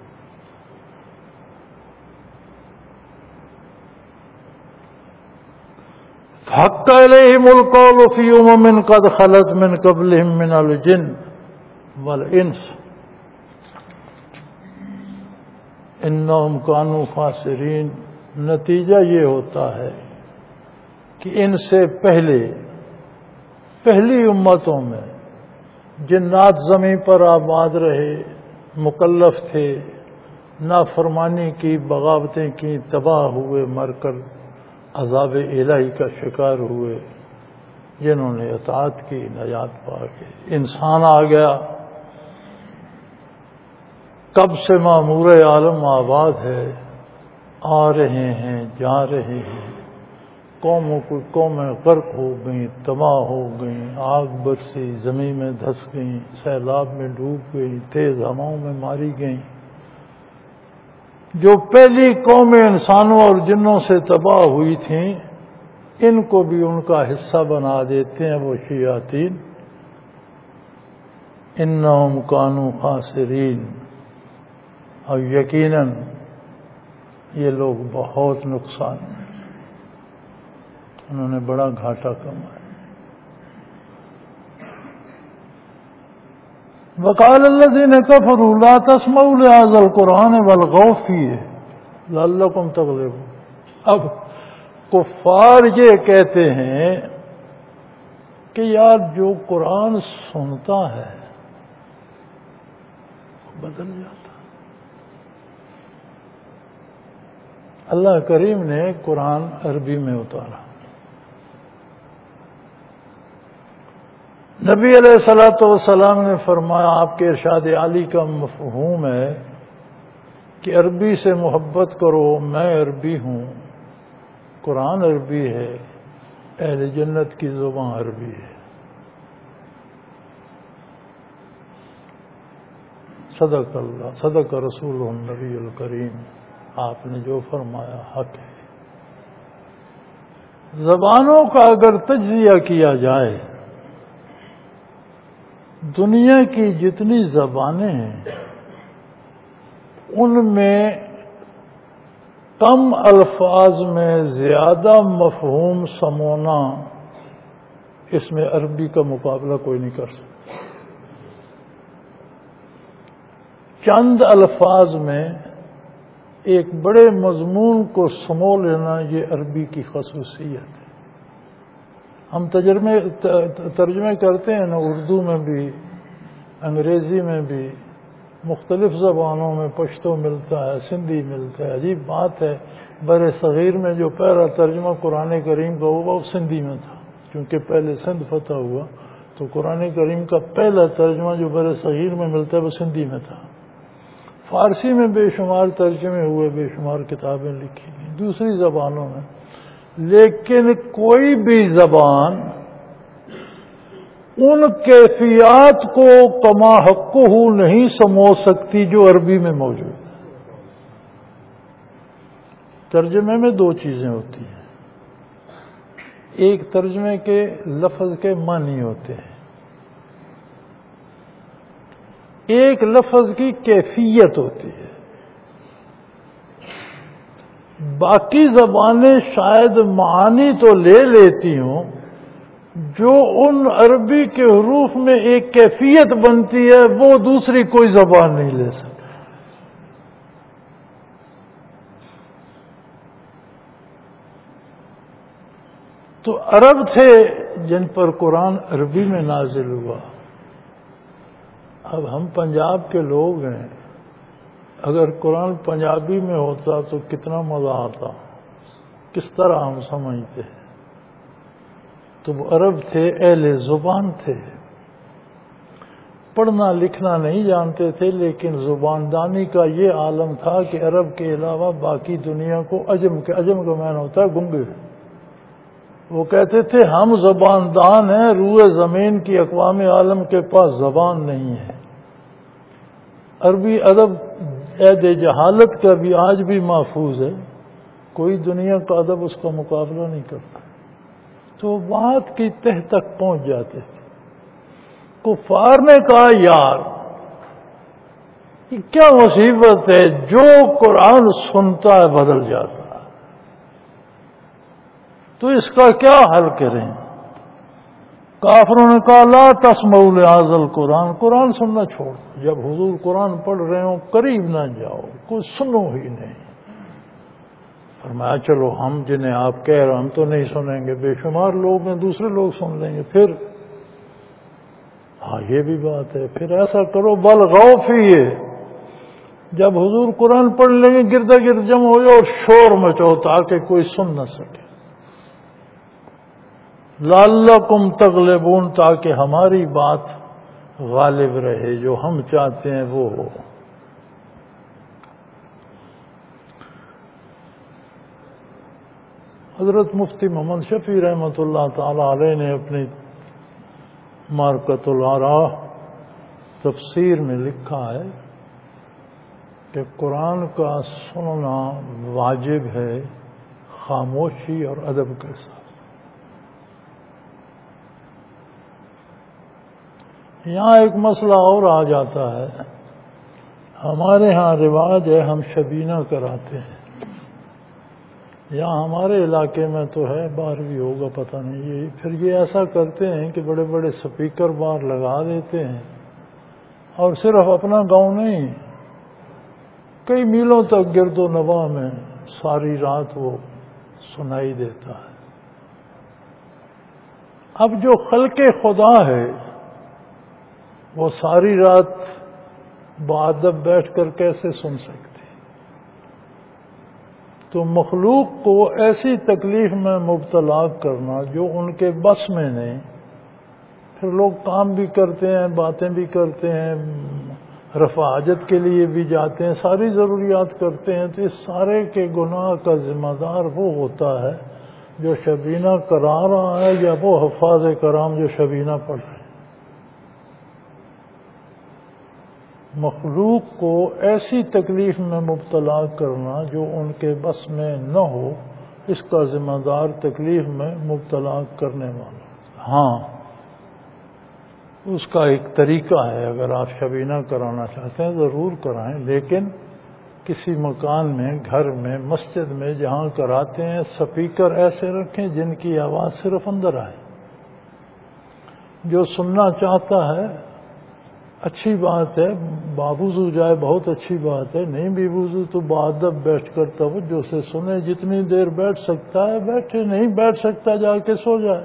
حق علیہم القول فی امم قد خلت من قبلہم من الجن والانس انہم کانوا خاسرین۔ نتیجہ یہ ہوتا ہے کہ ان سے پہلے پہلی امتوں میں جنات زمین پر آباد رہے، مکلف تھے، نافرمانی کی، بغاوتیں کی، تباہ ہوئے، مر کر عذاب الہی کا شکار ہوئے۔ جنہوں نے اطاعت کی نجات پا کے، انسان آ گیا، کب سے معمور عالم آباد ہے، آ رہے ہیں، جا رہے ہیں، قوموں کو قومیں غرق ہو گئیں، تباہ ہو گئیں، آگ برسی، زمین میں دھس گئیں، سیلاب میں ڈوب گئیں، تیز ہواؤں میں ماری گئیں۔ جو پہلی قومیں انسانوں اور جنوں سے تباہ ہوئی تھیں، ان کو بھی ان کا حصہ بنا دیتے ہیں وہ شیاطین۔ انہم کانوا خاسرین، اور یقیناً یہ لوگ بہت نقصان میں، انہوں نے بڑا گھاٹا کمایا۔ وقال الذين كفروا لا تسمعوا لهذا القرآن والغوا فيه لعلكم تغلبون۔ اب کفار یہ کہتے ہیں کہ یار جو قرآن سنتا ہے بدل جاتا۔ اللہ کریم نے قرآن عربی میں اتارا، نبی علیہ الصلوۃ والسلام نے فرمایا، آپ کے ارشاد عالی کا مفہوم ہے کہ عربی سے محبت کرو، میں عربی ہوں، قرآن عربی ہے، اہل جنت کی زبان عربی ہے۔ صدق اللہ صدق رسول النبی الکریم، آپ نے جو فرمایا حق ہے۔ زبانوں کا اگر تجزیہ کیا جائے، دنیا کی جتنی زبانیں ہیں ان میں کم الفاظ میں زیادہ مفہوم سمونا، اس میں عربی کا مقابلہ کوئی نہیں کر سکتا۔ چند الفاظ میں ایک بڑے مضمون کو سمو لینا، یہ عربی کی خصوصیت ہے۔ ہم ترجمے ترجمے کرتے ہیں نا، اردو میں بھی، انگریزی میں بھی، مختلف زبانوں میں، پشتو ملتا ہے، سندھی ملتا ہے۔ عجیب بات ہے، بر صغیر میں جو پہلا ترجمہ قرآن کریم کا ہوا وہ سندھی میں تھا، کیونکہ پہلے سندھ فتح ہوا تو قرآن کریم کا پہلا ترجمہ جو بر صغیر میں ملتا ہے وہ سندھی میں تھا۔ فارسی میں بے شمار ترجمے ہوئے، بے شمار کتابیں لکھی گئی دوسری زبانوں میں، لیکن کوئی بھی زبان ان کیفیات کو کما حقہ نہیں سمو سکتی جو عربی میں موجود ہے۔ ترجمے میں دو چیزیں ہوتی ہیں، ایک ترجمے کے لفظ کے معنی ہوتے ہیں، ایک لفظ کی کیفیت ہوتی ہے۔ باقی زبانیں شاید معانی تو لے لیتی ہوں، جو ان عربی کے حروف میں ایک کیفیت بنتی ہے وہ دوسری کوئی زبان نہیں لے سکتی۔ تو عرب تھے جن پر قرآن عربی میں نازل ہوا۔ اب ہم پنجاب کے لوگ ہیں، اگر قرآن پنجابی میں ہوتا تو کتنا مزہ آتا، کس طرح ہم سمجھتے ہیں۔ تو وہ عرب تھے، اہل زبان تھے، پڑھنا لکھنا نہیں جانتے تھے، لیکن زبان دانی کا یہ عالم تھا کہ عرب کے علاوہ باقی دنیا کو عجم کے عجم کا معنی ہوتا ہے گنگے۔ وہ کہتے تھے ہم زبان دان ہیں، روئے زمین کی اقوام عالم کے پاس زبان نہیں ہے۔ عربی ادب عید جہالت کا بھی آج بھی محفوظ ہے، کوئی دنیا کا ادب اس کا مقابلہ نہیں کرتا۔ تو بات کی تہ تک پہنچ جاتے تھے۔ کفار نے کہا یار یہ کیا مصیبت ہے، جو قرآن سنتا ہے بدل جاتا ہے، تو اس کا کیا حل کریں؟ کافروں نے کہا لا تسمعوا لہذا القرآن، قرآن سننا چھوڑ، جب حضور قرآن پڑھ رہے ہوں قریب نہ جاؤ، کوئی سنو ہی نہیں۔ فرمایا چلو ہم جنہیں آپ کہہ رہے ہم تو نہیں سنیں گے، بے شمار لوگ ہیں دوسرے لوگ سن لیں گے۔ پھر ہاں یہ بھی بات ہے، پھر ایسا کرو بلغوا فیہ، جب حضور قرآن پڑھ لیں گے گردا گرد جمع ہو جاؤ اور شور مچاؤ تاکہ کوئی سن نہ سکے، لعلکم تغلبون، تاکہ ہماری بات غالب رہے، جو ہم چاہتے ہیں وہ ہو۔ حضرت مفتی محمد شفیع رحمۃ اللہ تعالی علیہ نے اپنی مارکۃ الآراء تفسیر میں لکھا ہے کہ قرآن کا سننا واجب ہے خاموشی اور ادب کے ساتھ۔ یہاں ایک مسئلہ اور آ جاتا ہے، ہمارے ہاں رواج ہے ہم شبینہ کراتے ہیں، یہاں ہمارے علاقے میں تو ہے، باہر بھی ہوگا پتہ نہیں، یہ پھر یہ ایسا کرتے ہیں کہ بڑے بڑے سپیکر باہر لگا دیتے ہیں، اور صرف اپنا گاؤں نہیں کئی میلوں تک گرد و نواح میں ساری رات وہ سنائی دیتا ہے۔ اب جو خلق خدا ہے وہ ساری رات بادب بیٹھ کر کیسے سن سکتے؟ تو مخلوق کو ایسی تکلیف میں مبتلا کرنا جو ان کے بس میں نہیں، پھر لوگ کام بھی کرتے ہیں، باتیں بھی کرتے ہیں، رفع حاجت کے لیے بھی جاتے ہیں، ساری ضروریات کرتے ہیں، تو اس سارے کے گناہ کا ذمہ دار وہ ہوتا ہے جو شبینہ کرا رہا ہے یا وہ حفاظ کرام جو شبینہ پڑھ رہے ہیں۔ مخلوق کو ایسی تکلیف میں مبتلا کرنا جو ان کے بس میں نہ ہو، اس کا ذمہ دار تکلیف میں مبتلا کرنے والا۔ ہاں، اس کا ایک طریقہ ہے، اگر آپ شبینہ کرانا چاہتے ہیں ضرور کرائیں، لیکن کسی مکان میں، گھر میں، مسجد میں جہاں کراتے ہیں سپیکر ایسے رکھیں جن کی آواز صرف اندر آئے۔ جو سننا چاہتا ہے اچھی بات ہے، باوضو جائے بہت اچھی بات ہے، نہیں بھی وضو تو بادب بیٹھ کر توجہ سے سنے، جتنی دیر بیٹھ سکتا ہے بیٹھے، نہیں بیٹھ سکتا جا کے سو جائے۔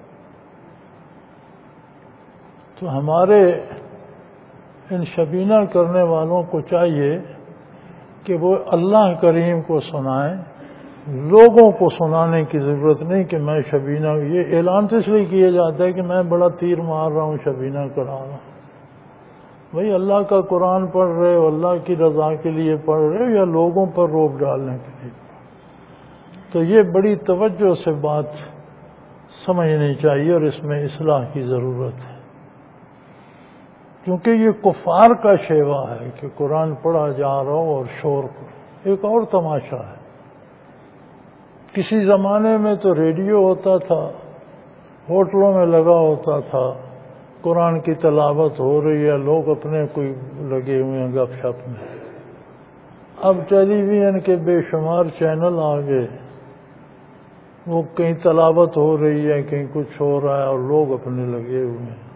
تو ہمارے ان شبینہ کرنے والوں کو چاہیے کہ وہ اللہ کریم کو سنائیں، لوگوں کو سنانے کی ضرورت نہیں کہ میں شبینہ، یہ اعلان تو اس لیے کیا جاتا ہے کہ میں بڑا تیر مار رہا ہوں، شبینہ کرا رہا ہوں۔ بھئی اللہ کا قرآن پڑھ رہے ہو، اللہ کی رضا کے لیے پڑھ رہے ہو یا لوگوں پر روب ڈالنے کے لیے؟ تو یہ بڑی توجہ سے بات سمجھنی چاہیے اور اس میں اصلاح کی ضرورت ہے، کیونکہ یہ کفار کا شیوا ہے کہ قرآن پڑھا جا رہا ہو اور شور کرو۔ ایک اور تماشا ہے، کسی زمانے میں تو ریڈیو ہوتا تھا، ہوٹلوں میں لگا ہوتا تھا، قرآن کی تلاوت ہو رہی ہے، لوگ اپنے کوئی لگے ہوئے ہیں گپ شپ میں۔ اب ٹیلی ویژن کے بے شمار چینل آ گئے، وہ کہیں تلاوت ہو رہی ہے، کہیں کچھ ہو رہا ہے اور لوگ اپنے لگے ہوئے ہیں۔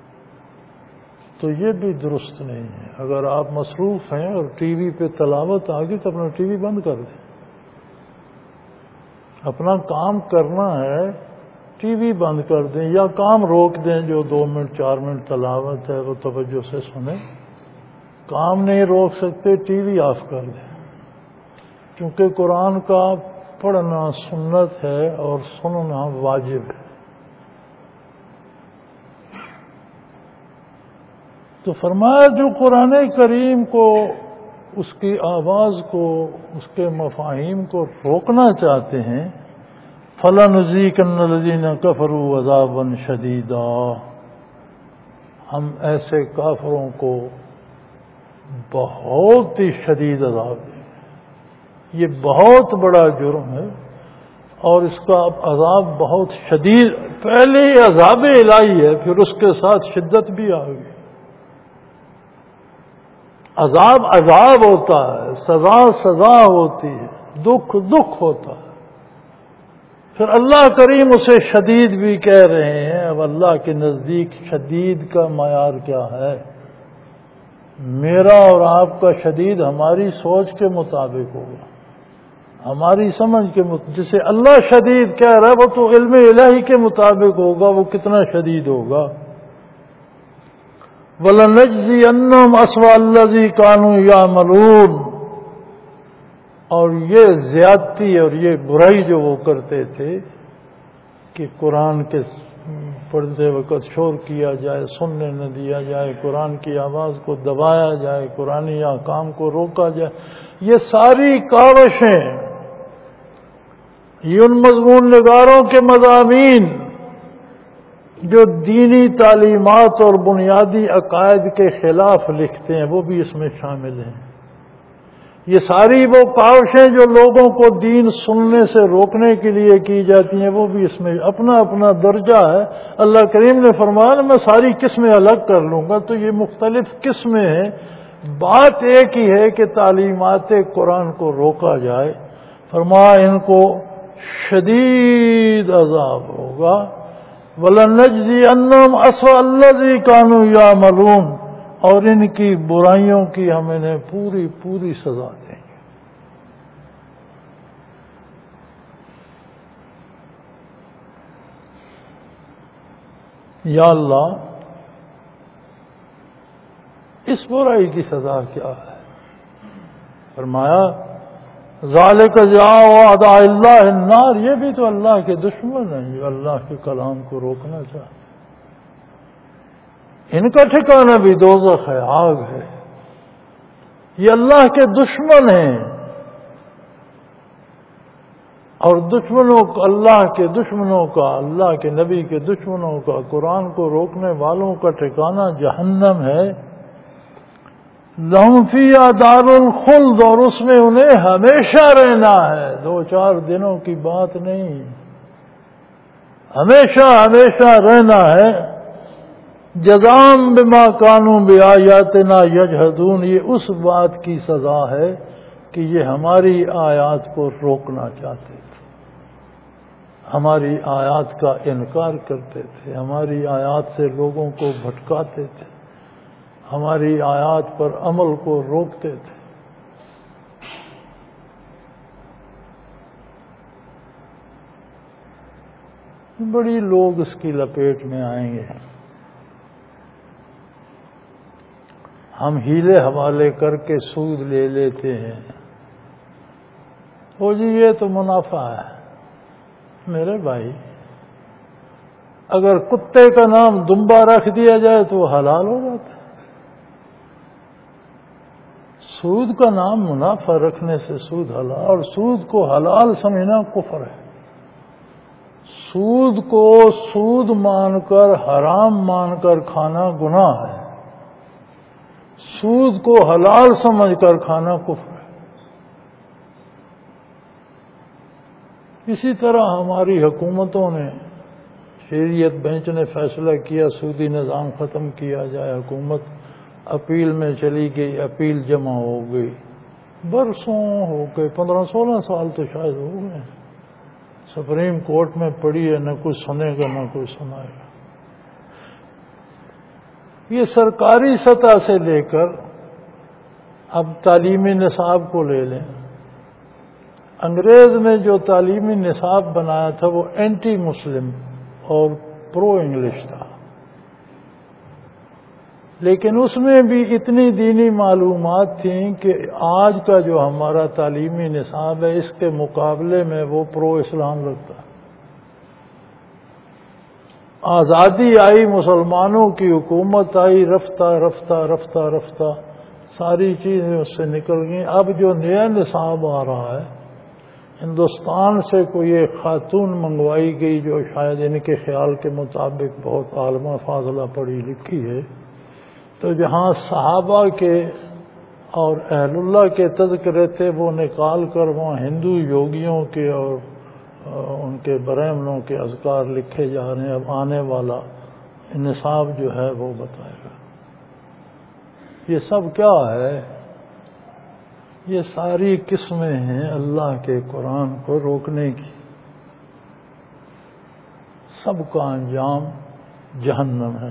تو یہ بھی درست نہیں ہے۔ اگر آپ مصروف ہیں اور ٹی وی پہ تلاوت آ گئی تو اپنا ٹی وی بند کر دیں، اپنا کام کرنا ہے، ٹی وی بند کر دیں یا کام روک دیں، جو دو منٹ چار منٹ تلاوت ہے وہ توجہ سے سنیں۔ کام نہیں روک سکتے، ٹی وی آف کر دیں، کیونکہ قرآن کا پڑھنا سنت ہے اور سننا واجب ہے۔ تو فرمایا جو قرآن کریم کو، اس کی آواز کو، اس کے مفاہیم کو روکنا چاہتے ہیں، فَلَنُذِيقَنَّ الَّذِينَ كَفَرُوا عَذَابًا شَدِيدًا، ہم ایسے کافروں کو بہت ہی شدید عذاب دیں گے۔ یہ بہت بڑا جرم ہے اور اس کا عذاب بہت شدید، پہلے ہی عذاب الہی ہے، پھر اس کے ساتھ شدت بھی آ گئی۔ عذاب عذاب ہوتا ہے، سزا سزا ہوتی ہے، دکھ دکھ ہوتا ہے، پھر اللہ کریم اسے شدید بھی کہہ رہے ہیں۔ اب اللہ کے نزدیک شدید کا معیار کیا ہے؟ میرا اور آپ کا شدید ہماری سوچ کے مطابق ہوگا، ہماری سمجھ کے مطابق۔ جسے اللہ شدید کہہ رہا ہے وہ تو علم الہی کے مطابق ہوگا، وہ کتنا شدید ہوگا۔ وَلَنَجْزِيَنَّهُمْ أَسْوَأَ الَّذِي كَانُوا يَعْمَلُونَ، اور یہ زیادتی اور یہ برائی جو وہ کرتے تھے کہ قرآن کے پڑھتے وقت شور کیا جائے، سننے نہ دیا جائے، قرآن کی آواز کو دبایا جائے، قرآنی احکام کو روکا جائے، یہ ساری کاوشیں، یہ ان مضمون نگاروں کے مضامین جو دینی تعلیمات اور بنیادی عقائد کے خلاف لکھتے ہیں، وہ بھی اس میں شامل ہیں۔ یہ ساری وہ کاوشیں جو لوگوں کو دین سننے سے روکنے کے لیے کی جاتی ہیں، وہ بھی اس میں اپنا اپنا درجہ ہے۔ اللہ کریم نے فرمایا میں ساری قسمیں الگ کر لوں گا، تو یہ مختلف قسمیں ہیں، بات ایک ہی ہے کہ تعلیمات قرآن کو روکا جائے۔ فرمایا ان کو شدید عذاب ہوگا، وَلَنَجْزِيَنَّهُمْ أَسْوَأَ الَّذِي كَانُوا يَعْمَلُونَ، اور ان کی برائیوں کی ہم انہیں پوری پوری سزا دیں گے۔ یا اللہ، اس برائی کی سزا کیا ہے؟ فرمایا ذالک جزاء اعداء اللہ النار، یہ بھی تو اللہ کے دشمن ہیں جو اللہ کے کلام کو روکنا چاہتے، ان کا ٹھکانہ بھی دوزخ ہے، آگ ہے۔ یہ اللہ کے دشمن ہیں، اور دشمنوں کو، اللہ کے دشمنوں کا، اللہ کے نبی کے دشمنوں کا، قرآن کو روکنے والوں کا ٹھکانہ جہنم ہے۔ لہم فیہا دار الخلد، اور اس میں انہیں ہمیشہ رہنا ہے، دو چار دنوں کی بات نہیں، ہمیشہ ہمیشہ رہنا ہے۔ جزام بما کانوا بآیاتنا یجحدون، یہ اس بات کی سزا ہے کہ یہ ہماری آیات کو روکنا چاہتے تھے، ہماری آیات کا انکار کرتے تھے، ہماری آیات سے لوگوں کو بھٹکاتے تھے، ہماری آیات پر عمل کو روکتے تھے۔ بڑی لوگ اس کی لپیٹ میں آئیں گے، ہم ہیلے حوالے کر کے سود لے لیتے ہیں، وہ جی یہ تو منافع ہے۔ میرے بھائی، اگر کتے کا نام دمبا رکھ دیا جائے تو وہ حلال ہو جاتا ہے۔ سود کا نام منافع رکھنے سے سود حلال، اور سود کو حلال سمجھنا کفر ہے۔ سود کو سود مان کر، حرام مان کر کھانا گناہ ہے، سود کو حلال سمجھ کر کھانا کفر ہے۔ اسی طرح ہماری حکومتوں نے، شریعت بینچ نے فیصلہ کیا سودی نظام ختم کیا جائے، حکومت اپیل میں چلی گئی، اپیل جمع ہو گئی، برسوں ہو گئے، پندرہ سولہ سال تو شاید ہو گئے، سپریم کورٹ میں پڑی ہے، نہ کوئی سنے گا نہ کوئی سنائے گا۔ یہ سرکاری سطح سے لے کر اب تعلیمی نصاب کو لے لیں، انگریز نے جو تعلیمی نصاب بنایا تھا وہ اینٹی مسلم اور پرو انگلش تھا، لیکن اس میں بھی اتنی دینی معلومات تھیں کہ آج کا جو ہمارا تعلیمی نصاب ہے اس کے مقابلے میں وہ پرو اسلام لگتا ہے۔ آزادی آئی، مسلمانوں کی حکومت آئی، رفتہ رفتہ رفتہ رفتہ ساری چیزیں اس سے نکل گئیں۔ اب جو نیا نصاب آ رہا ہے، ہندوستان سے کوئی ایک خاتون منگوائی گئی جو شاید ان کے خیال کے مطابق بہت عالمہ فاضلہ پڑھی لکھی ہے، تو جہاں صحابہ کے اور اہل اللہ کے تذکرے تھے وہ نکال کر وہاں ہندو یوگیوں کے اور ان کے برہمنوں کے اذکار لکھے جا رہے ہیں۔ اب آنے والا نصاب جو ہے وہ بتائے گا یہ سب کیا ہے۔ یہ ساری قسمیں ہیں اللہ کے قرآن کو روکنے کی، سب کا انجام جہنم ہے۔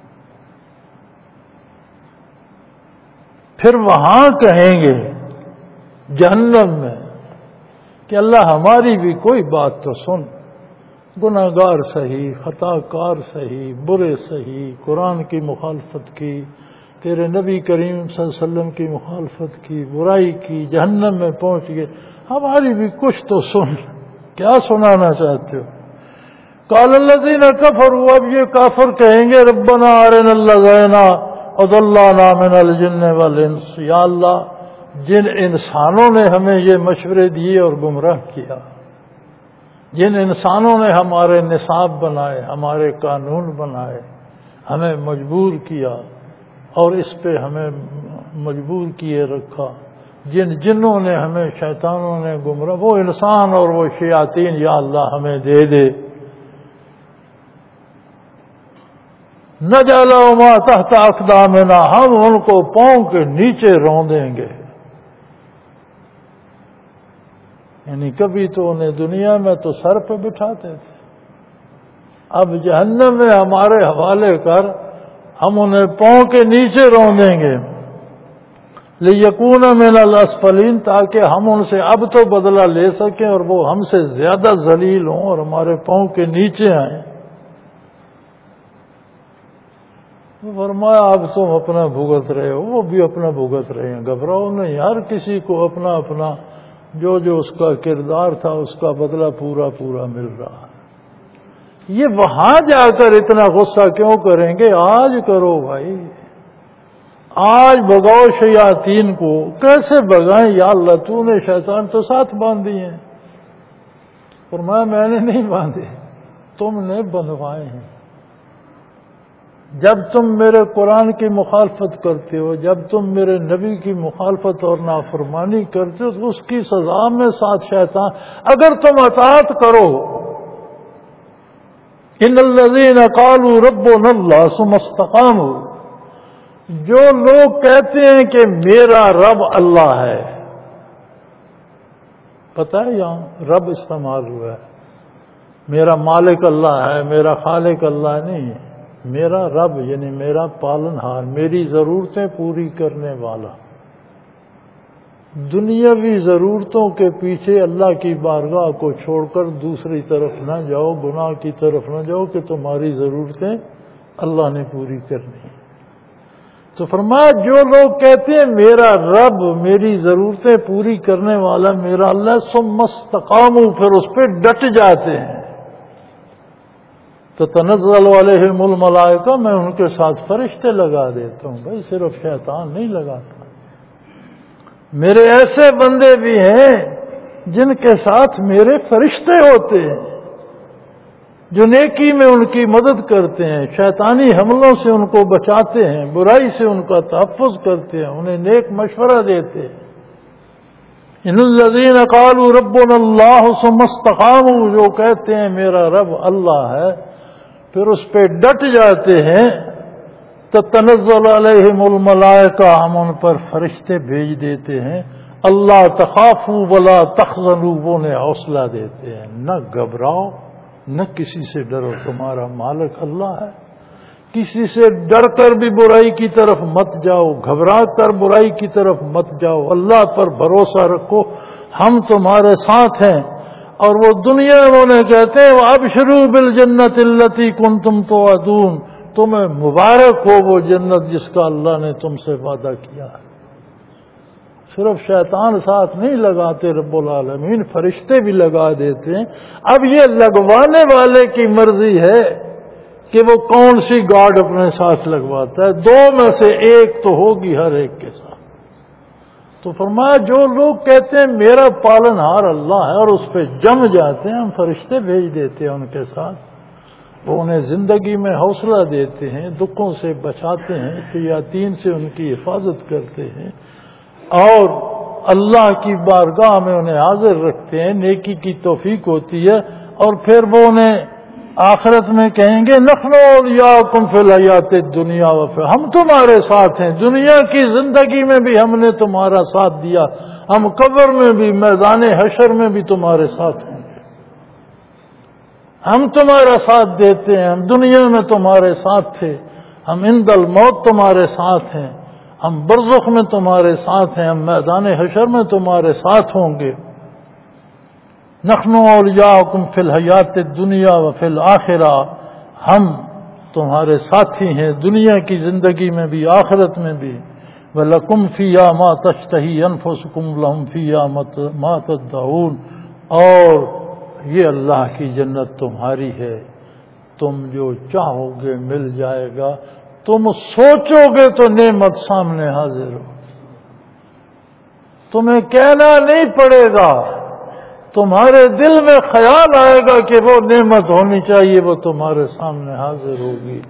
پھر وہاں کہیں گے جہنم میں کہ اللہ ہماری بھی کوئی بات تو سن، گناہگار صحیح، خطا کار صحیح، برے صحیح، قرآن کی مخالفت کی، تیرے نبی کریم صلی اللہ علیہ وسلم کی مخالفت کی، برائی کی، جہنم میں پہنچ گئے، ہماری بھی کچھ تو سن، کیا سنانا چاہتے ہو؟ قال الذین کفروا، اب یہ کافر کہیں گے ربنا ارنا الذین اضلانا من الجن والانس، یا اللہ جن انسانوں نے ہمیں یہ مشورے دیے اور گمراہ کیا، جن انسانوں نے ہمارے نصاب بنائے، ہمارے قانون بنائے، ہمیں مجبور کیا اور اس پہ ہمیں مجبور کیے رکھا، جن جنوں نے ہمیں، شیطانوں نے گمراہ، وہ انسان اور وہ شیاطین یا اللہ ہمیں دے دے۔ نجعلہما تحت اقدامنا، ہم ان کو پاؤں کے نیچے روندیں گے۔ یعنی کبھی تو انہیں دنیا میں تو سر پہ بٹھاتے تھے، اب جہنم میں ہمارے حوالے کر ہم انہیں پاؤں کے نیچے روندیں گے۔ لیکون من الاسفلین، تاکہ ہم ان سے اب تو بدلہ لے سکیں اور وہ ہم سے زیادہ ذلیل ہوں اور ہمارے پاؤں کے نیچے آئیں۔ فرمایا اب تم اپنا بھگت رہے ہو، وہ بھی اپنا بھگت رہے ہیں، گھبراؤ نہیں، ہر کسی کو اپنا اپنا جو جو اس کا کردار تھا اس کا بدلہ پورا پورا مل رہا ہے۔ یہ وہاں جا کر اتنا غصہ کیوں کریں گے؟ آج کرو بھائی، آج بگاؤ شیاطین کو۔ کیسے بگائیں یا اللہ؟ تو نے شیطان تو ساتھ باندھ دیے ہیں۔ فرمایا میں نے نہیں باندھے، تم نے بندھوائے ہیں۔ جب تم میرے قرآن کی مخالفت کرتے ہو، جب تم میرے نبی کی مخالفت اور نافرمانی کرتے ہو، تو اس کی سزا میں ساتھ شیطان، اگر تم اطاعت کرو، ان الذین قالوا ربنا اللہ ثم استقاموا، جو لوگ کہتے ہیں کہ میرا رب اللہ ہے، پتہ ہے یہاں رب استعمال ہوا ہے، میرا مالک اللہ ہے، میرا خالق اللہ نہیں ہے، میرا رب یعنی میرا پالن ہار، میری ضرورتیں پوری کرنے والا۔ دنیاوی ضرورتوں کے پیچھے اللہ کی بارگاہ کو چھوڑ کر دوسری طرف نہ جاؤ، گناہ کی طرف نہ جاؤ کہ تمہاری ضرورتیں اللہ نے پوری کرنی ہیں۔ تو فرمایا جو لوگ کہتے ہیں میرا رب میری ضرورتیں پوری کرنے والا میرا اللہ، ثم استقاموا، پھر اس پہ ڈٹ جاتے ہیں، تو تنزل علیہم الملائکہ، میں ان کے ساتھ فرشتے لگا دیتا ہوں۔ بھائی صرف شیطان نہیں لگاتا، میرے ایسے بندے بھی ہیں جن کے ساتھ میرے فرشتے ہوتے ہیں، جو نیکی میں ان کی مدد کرتے ہیں، شیطانی حملوں سے ان کو بچاتے ہیں، برائی سے ان کا تحفظ کرتے ہیں، انہیں نیک مشورہ دیتے ہیں۔ ان الذین قالوا ربنا اللہ ثم استقاموا، جو کہتے ہیں میرا رب اللہ ہے، پھر اس پہ ڈٹ جاتے ہیں، تتنزل علیہم الملائکہ، ہم ان پر فرشتے بھیج دیتے ہیں، اللہ تخافوا ولا تحزنوا، وہ انہیں حوصلہ دیتے ہیں، نہ گھبراؤ نہ کسی سے ڈرو، تمہارا مالک اللہ ہے، کسی سے ڈر کر بھی برائی کی طرف مت جاؤ، گھبرا کر برائی کی طرف مت جاؤ، اللہ پر بھروسہ رکھو، ہم تمہارے ساتھ ہیں۔ اور وہ دنیا میں انہیں کہتے ہیں وَأَبْشِرُوا بِالْجَنَّةِ الَّتِي كُنْتُمْ تُوعَدُونَ، تمہیں مبارک ہو وہ جنت جس کا اللہ نے تم سے وعدہ کیا ہے۔ صرف شیطان ساتھ نہیں لگاتے رب العالمین، فرشتے بھی لگا دیتے ہیں۔ اب یہ لگوانے والے کی مرضی ہے کہ وہ کون سی گارڈ اپنے ساتھ لگواتا ہے، دو میں سے ایک تو ہوگی ہر ایک کے ساتھ۔ تو فرمایا جو لوگ کہتے ہیں میرا پالن ہار اللہ ہے اور اس پہ جم جاتے ہیں، ہم فرشتے بھیج دیتے ہیں ان کے ساتھ، وہ انہیں زندگی میں حوصلہ دیتے ہیں، دکھوں سے بچاتے ہیں، شیاطین سے ان کی حفاظت کرتے ہیں، اور اللہ کی بارگاہ میں انہیں حاضر رکھتے ہیں، نیکی کی توفیق ہوتی ہے، اور پھر وہ انہیں آخرت میں کہیں گے نحن اولیاؤکم فی الحیات الدنیا وفی، ہم تمہارے ساتھ ہیں، دنیا کی زندگی میں بھی ہم نے تمہارا ساتھ دیا، ہم قبر میں بھی، میدان حشر میں بھی تمہارے ساتھ ہیں، ہم تمہارا ساتھ دیتے ہیں، ہم دنیا میں تمہارے ساتھ تھے، ہم عند الموت تمہارے ساتھ ہیں، ہم برزخ میں تمہارے ساتھ ہیں، ہم میدان حشر میں تمہارے ساتھ ہوں گے۔ نحن اولیاؤکم فی الحیات الدنیا وفی الآخرہ، ہم تمہارے ساتھی ہیں دنیا کی زندگی میں بھی آخرت میں بھی۔ وَلَكُمْ فِيهَا مَا تَشْتَهِي أَنفُسُكُمْ لَهُمْ فِيهَا مَا تَدَّعُونَ، اور یہ اللہ کی جنت تمہاری ہے، تم جو چاہو گے مل جائے گا، تم سوچو گے تو نعمت سامنے حاضر ہو، تمہیں کہنا نہیں پڑے گا، تمہارے دل میں خیال آئے گا کہ وہ نعمت ہونی چاہیے، وہ تمہارے سامنے حاضر ہوگی۔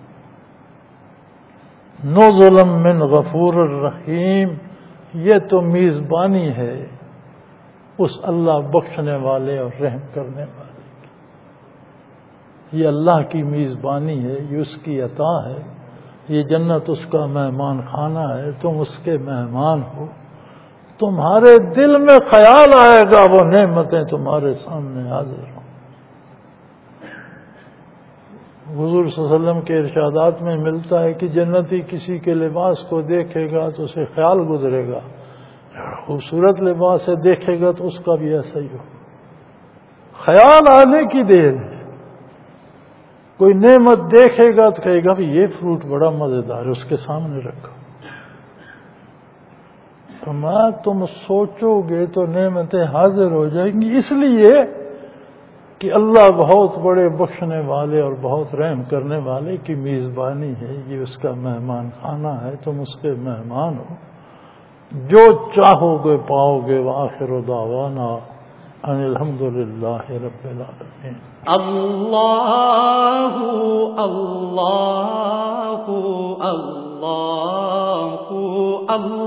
نزلا من غفور الرحیم، یہ تو میزبانی ہے اس اللہ بخشنے والے اور رحم کرنے والے کی، یہ اللہ کی میزبانی ہے، یہ اس کی عطا ہے، یہ جنت اس کا مہمان خانہ ہے، تم اس کے مہمان ہو، تمہارے دل میں خیال آئے گا وہ نعمتیں تمہارے سامنے حاضر ہوں۔ حضور صلی اللہ علیہ وسلم کے ارشادات میں ملتا ہے کہ جنتی کسی کے لباس کو دیکھے گا تو اسے خیال گزرے گا، خوبصورت لباس سے دیکھے گا تو اس کا بھی ایسا ہی ہو، خیال آنے کی دیر ہے۔ کوئی نعمت دیکھے گا تو کہے گا بھی یہ فروٹ بڑا مزیدار ہے، اس کے سامنے رکھو، فرمایا تم سوچو گے تو نعمتیں حاضر ہو جائیں گی، اس لیے کہ اللہ بہت بڑے بخشنے والے اور بہت رحم کرنے والے کی میزبانی ہے، یہ اس کا مہمان خانہ ہے، تم اس کے مہمان ہو، جو چاہو گے پاؤ گے۔ وآخر دعوانا الحمدللہ رب العالمین. اللہ اللہ اللہ اللہ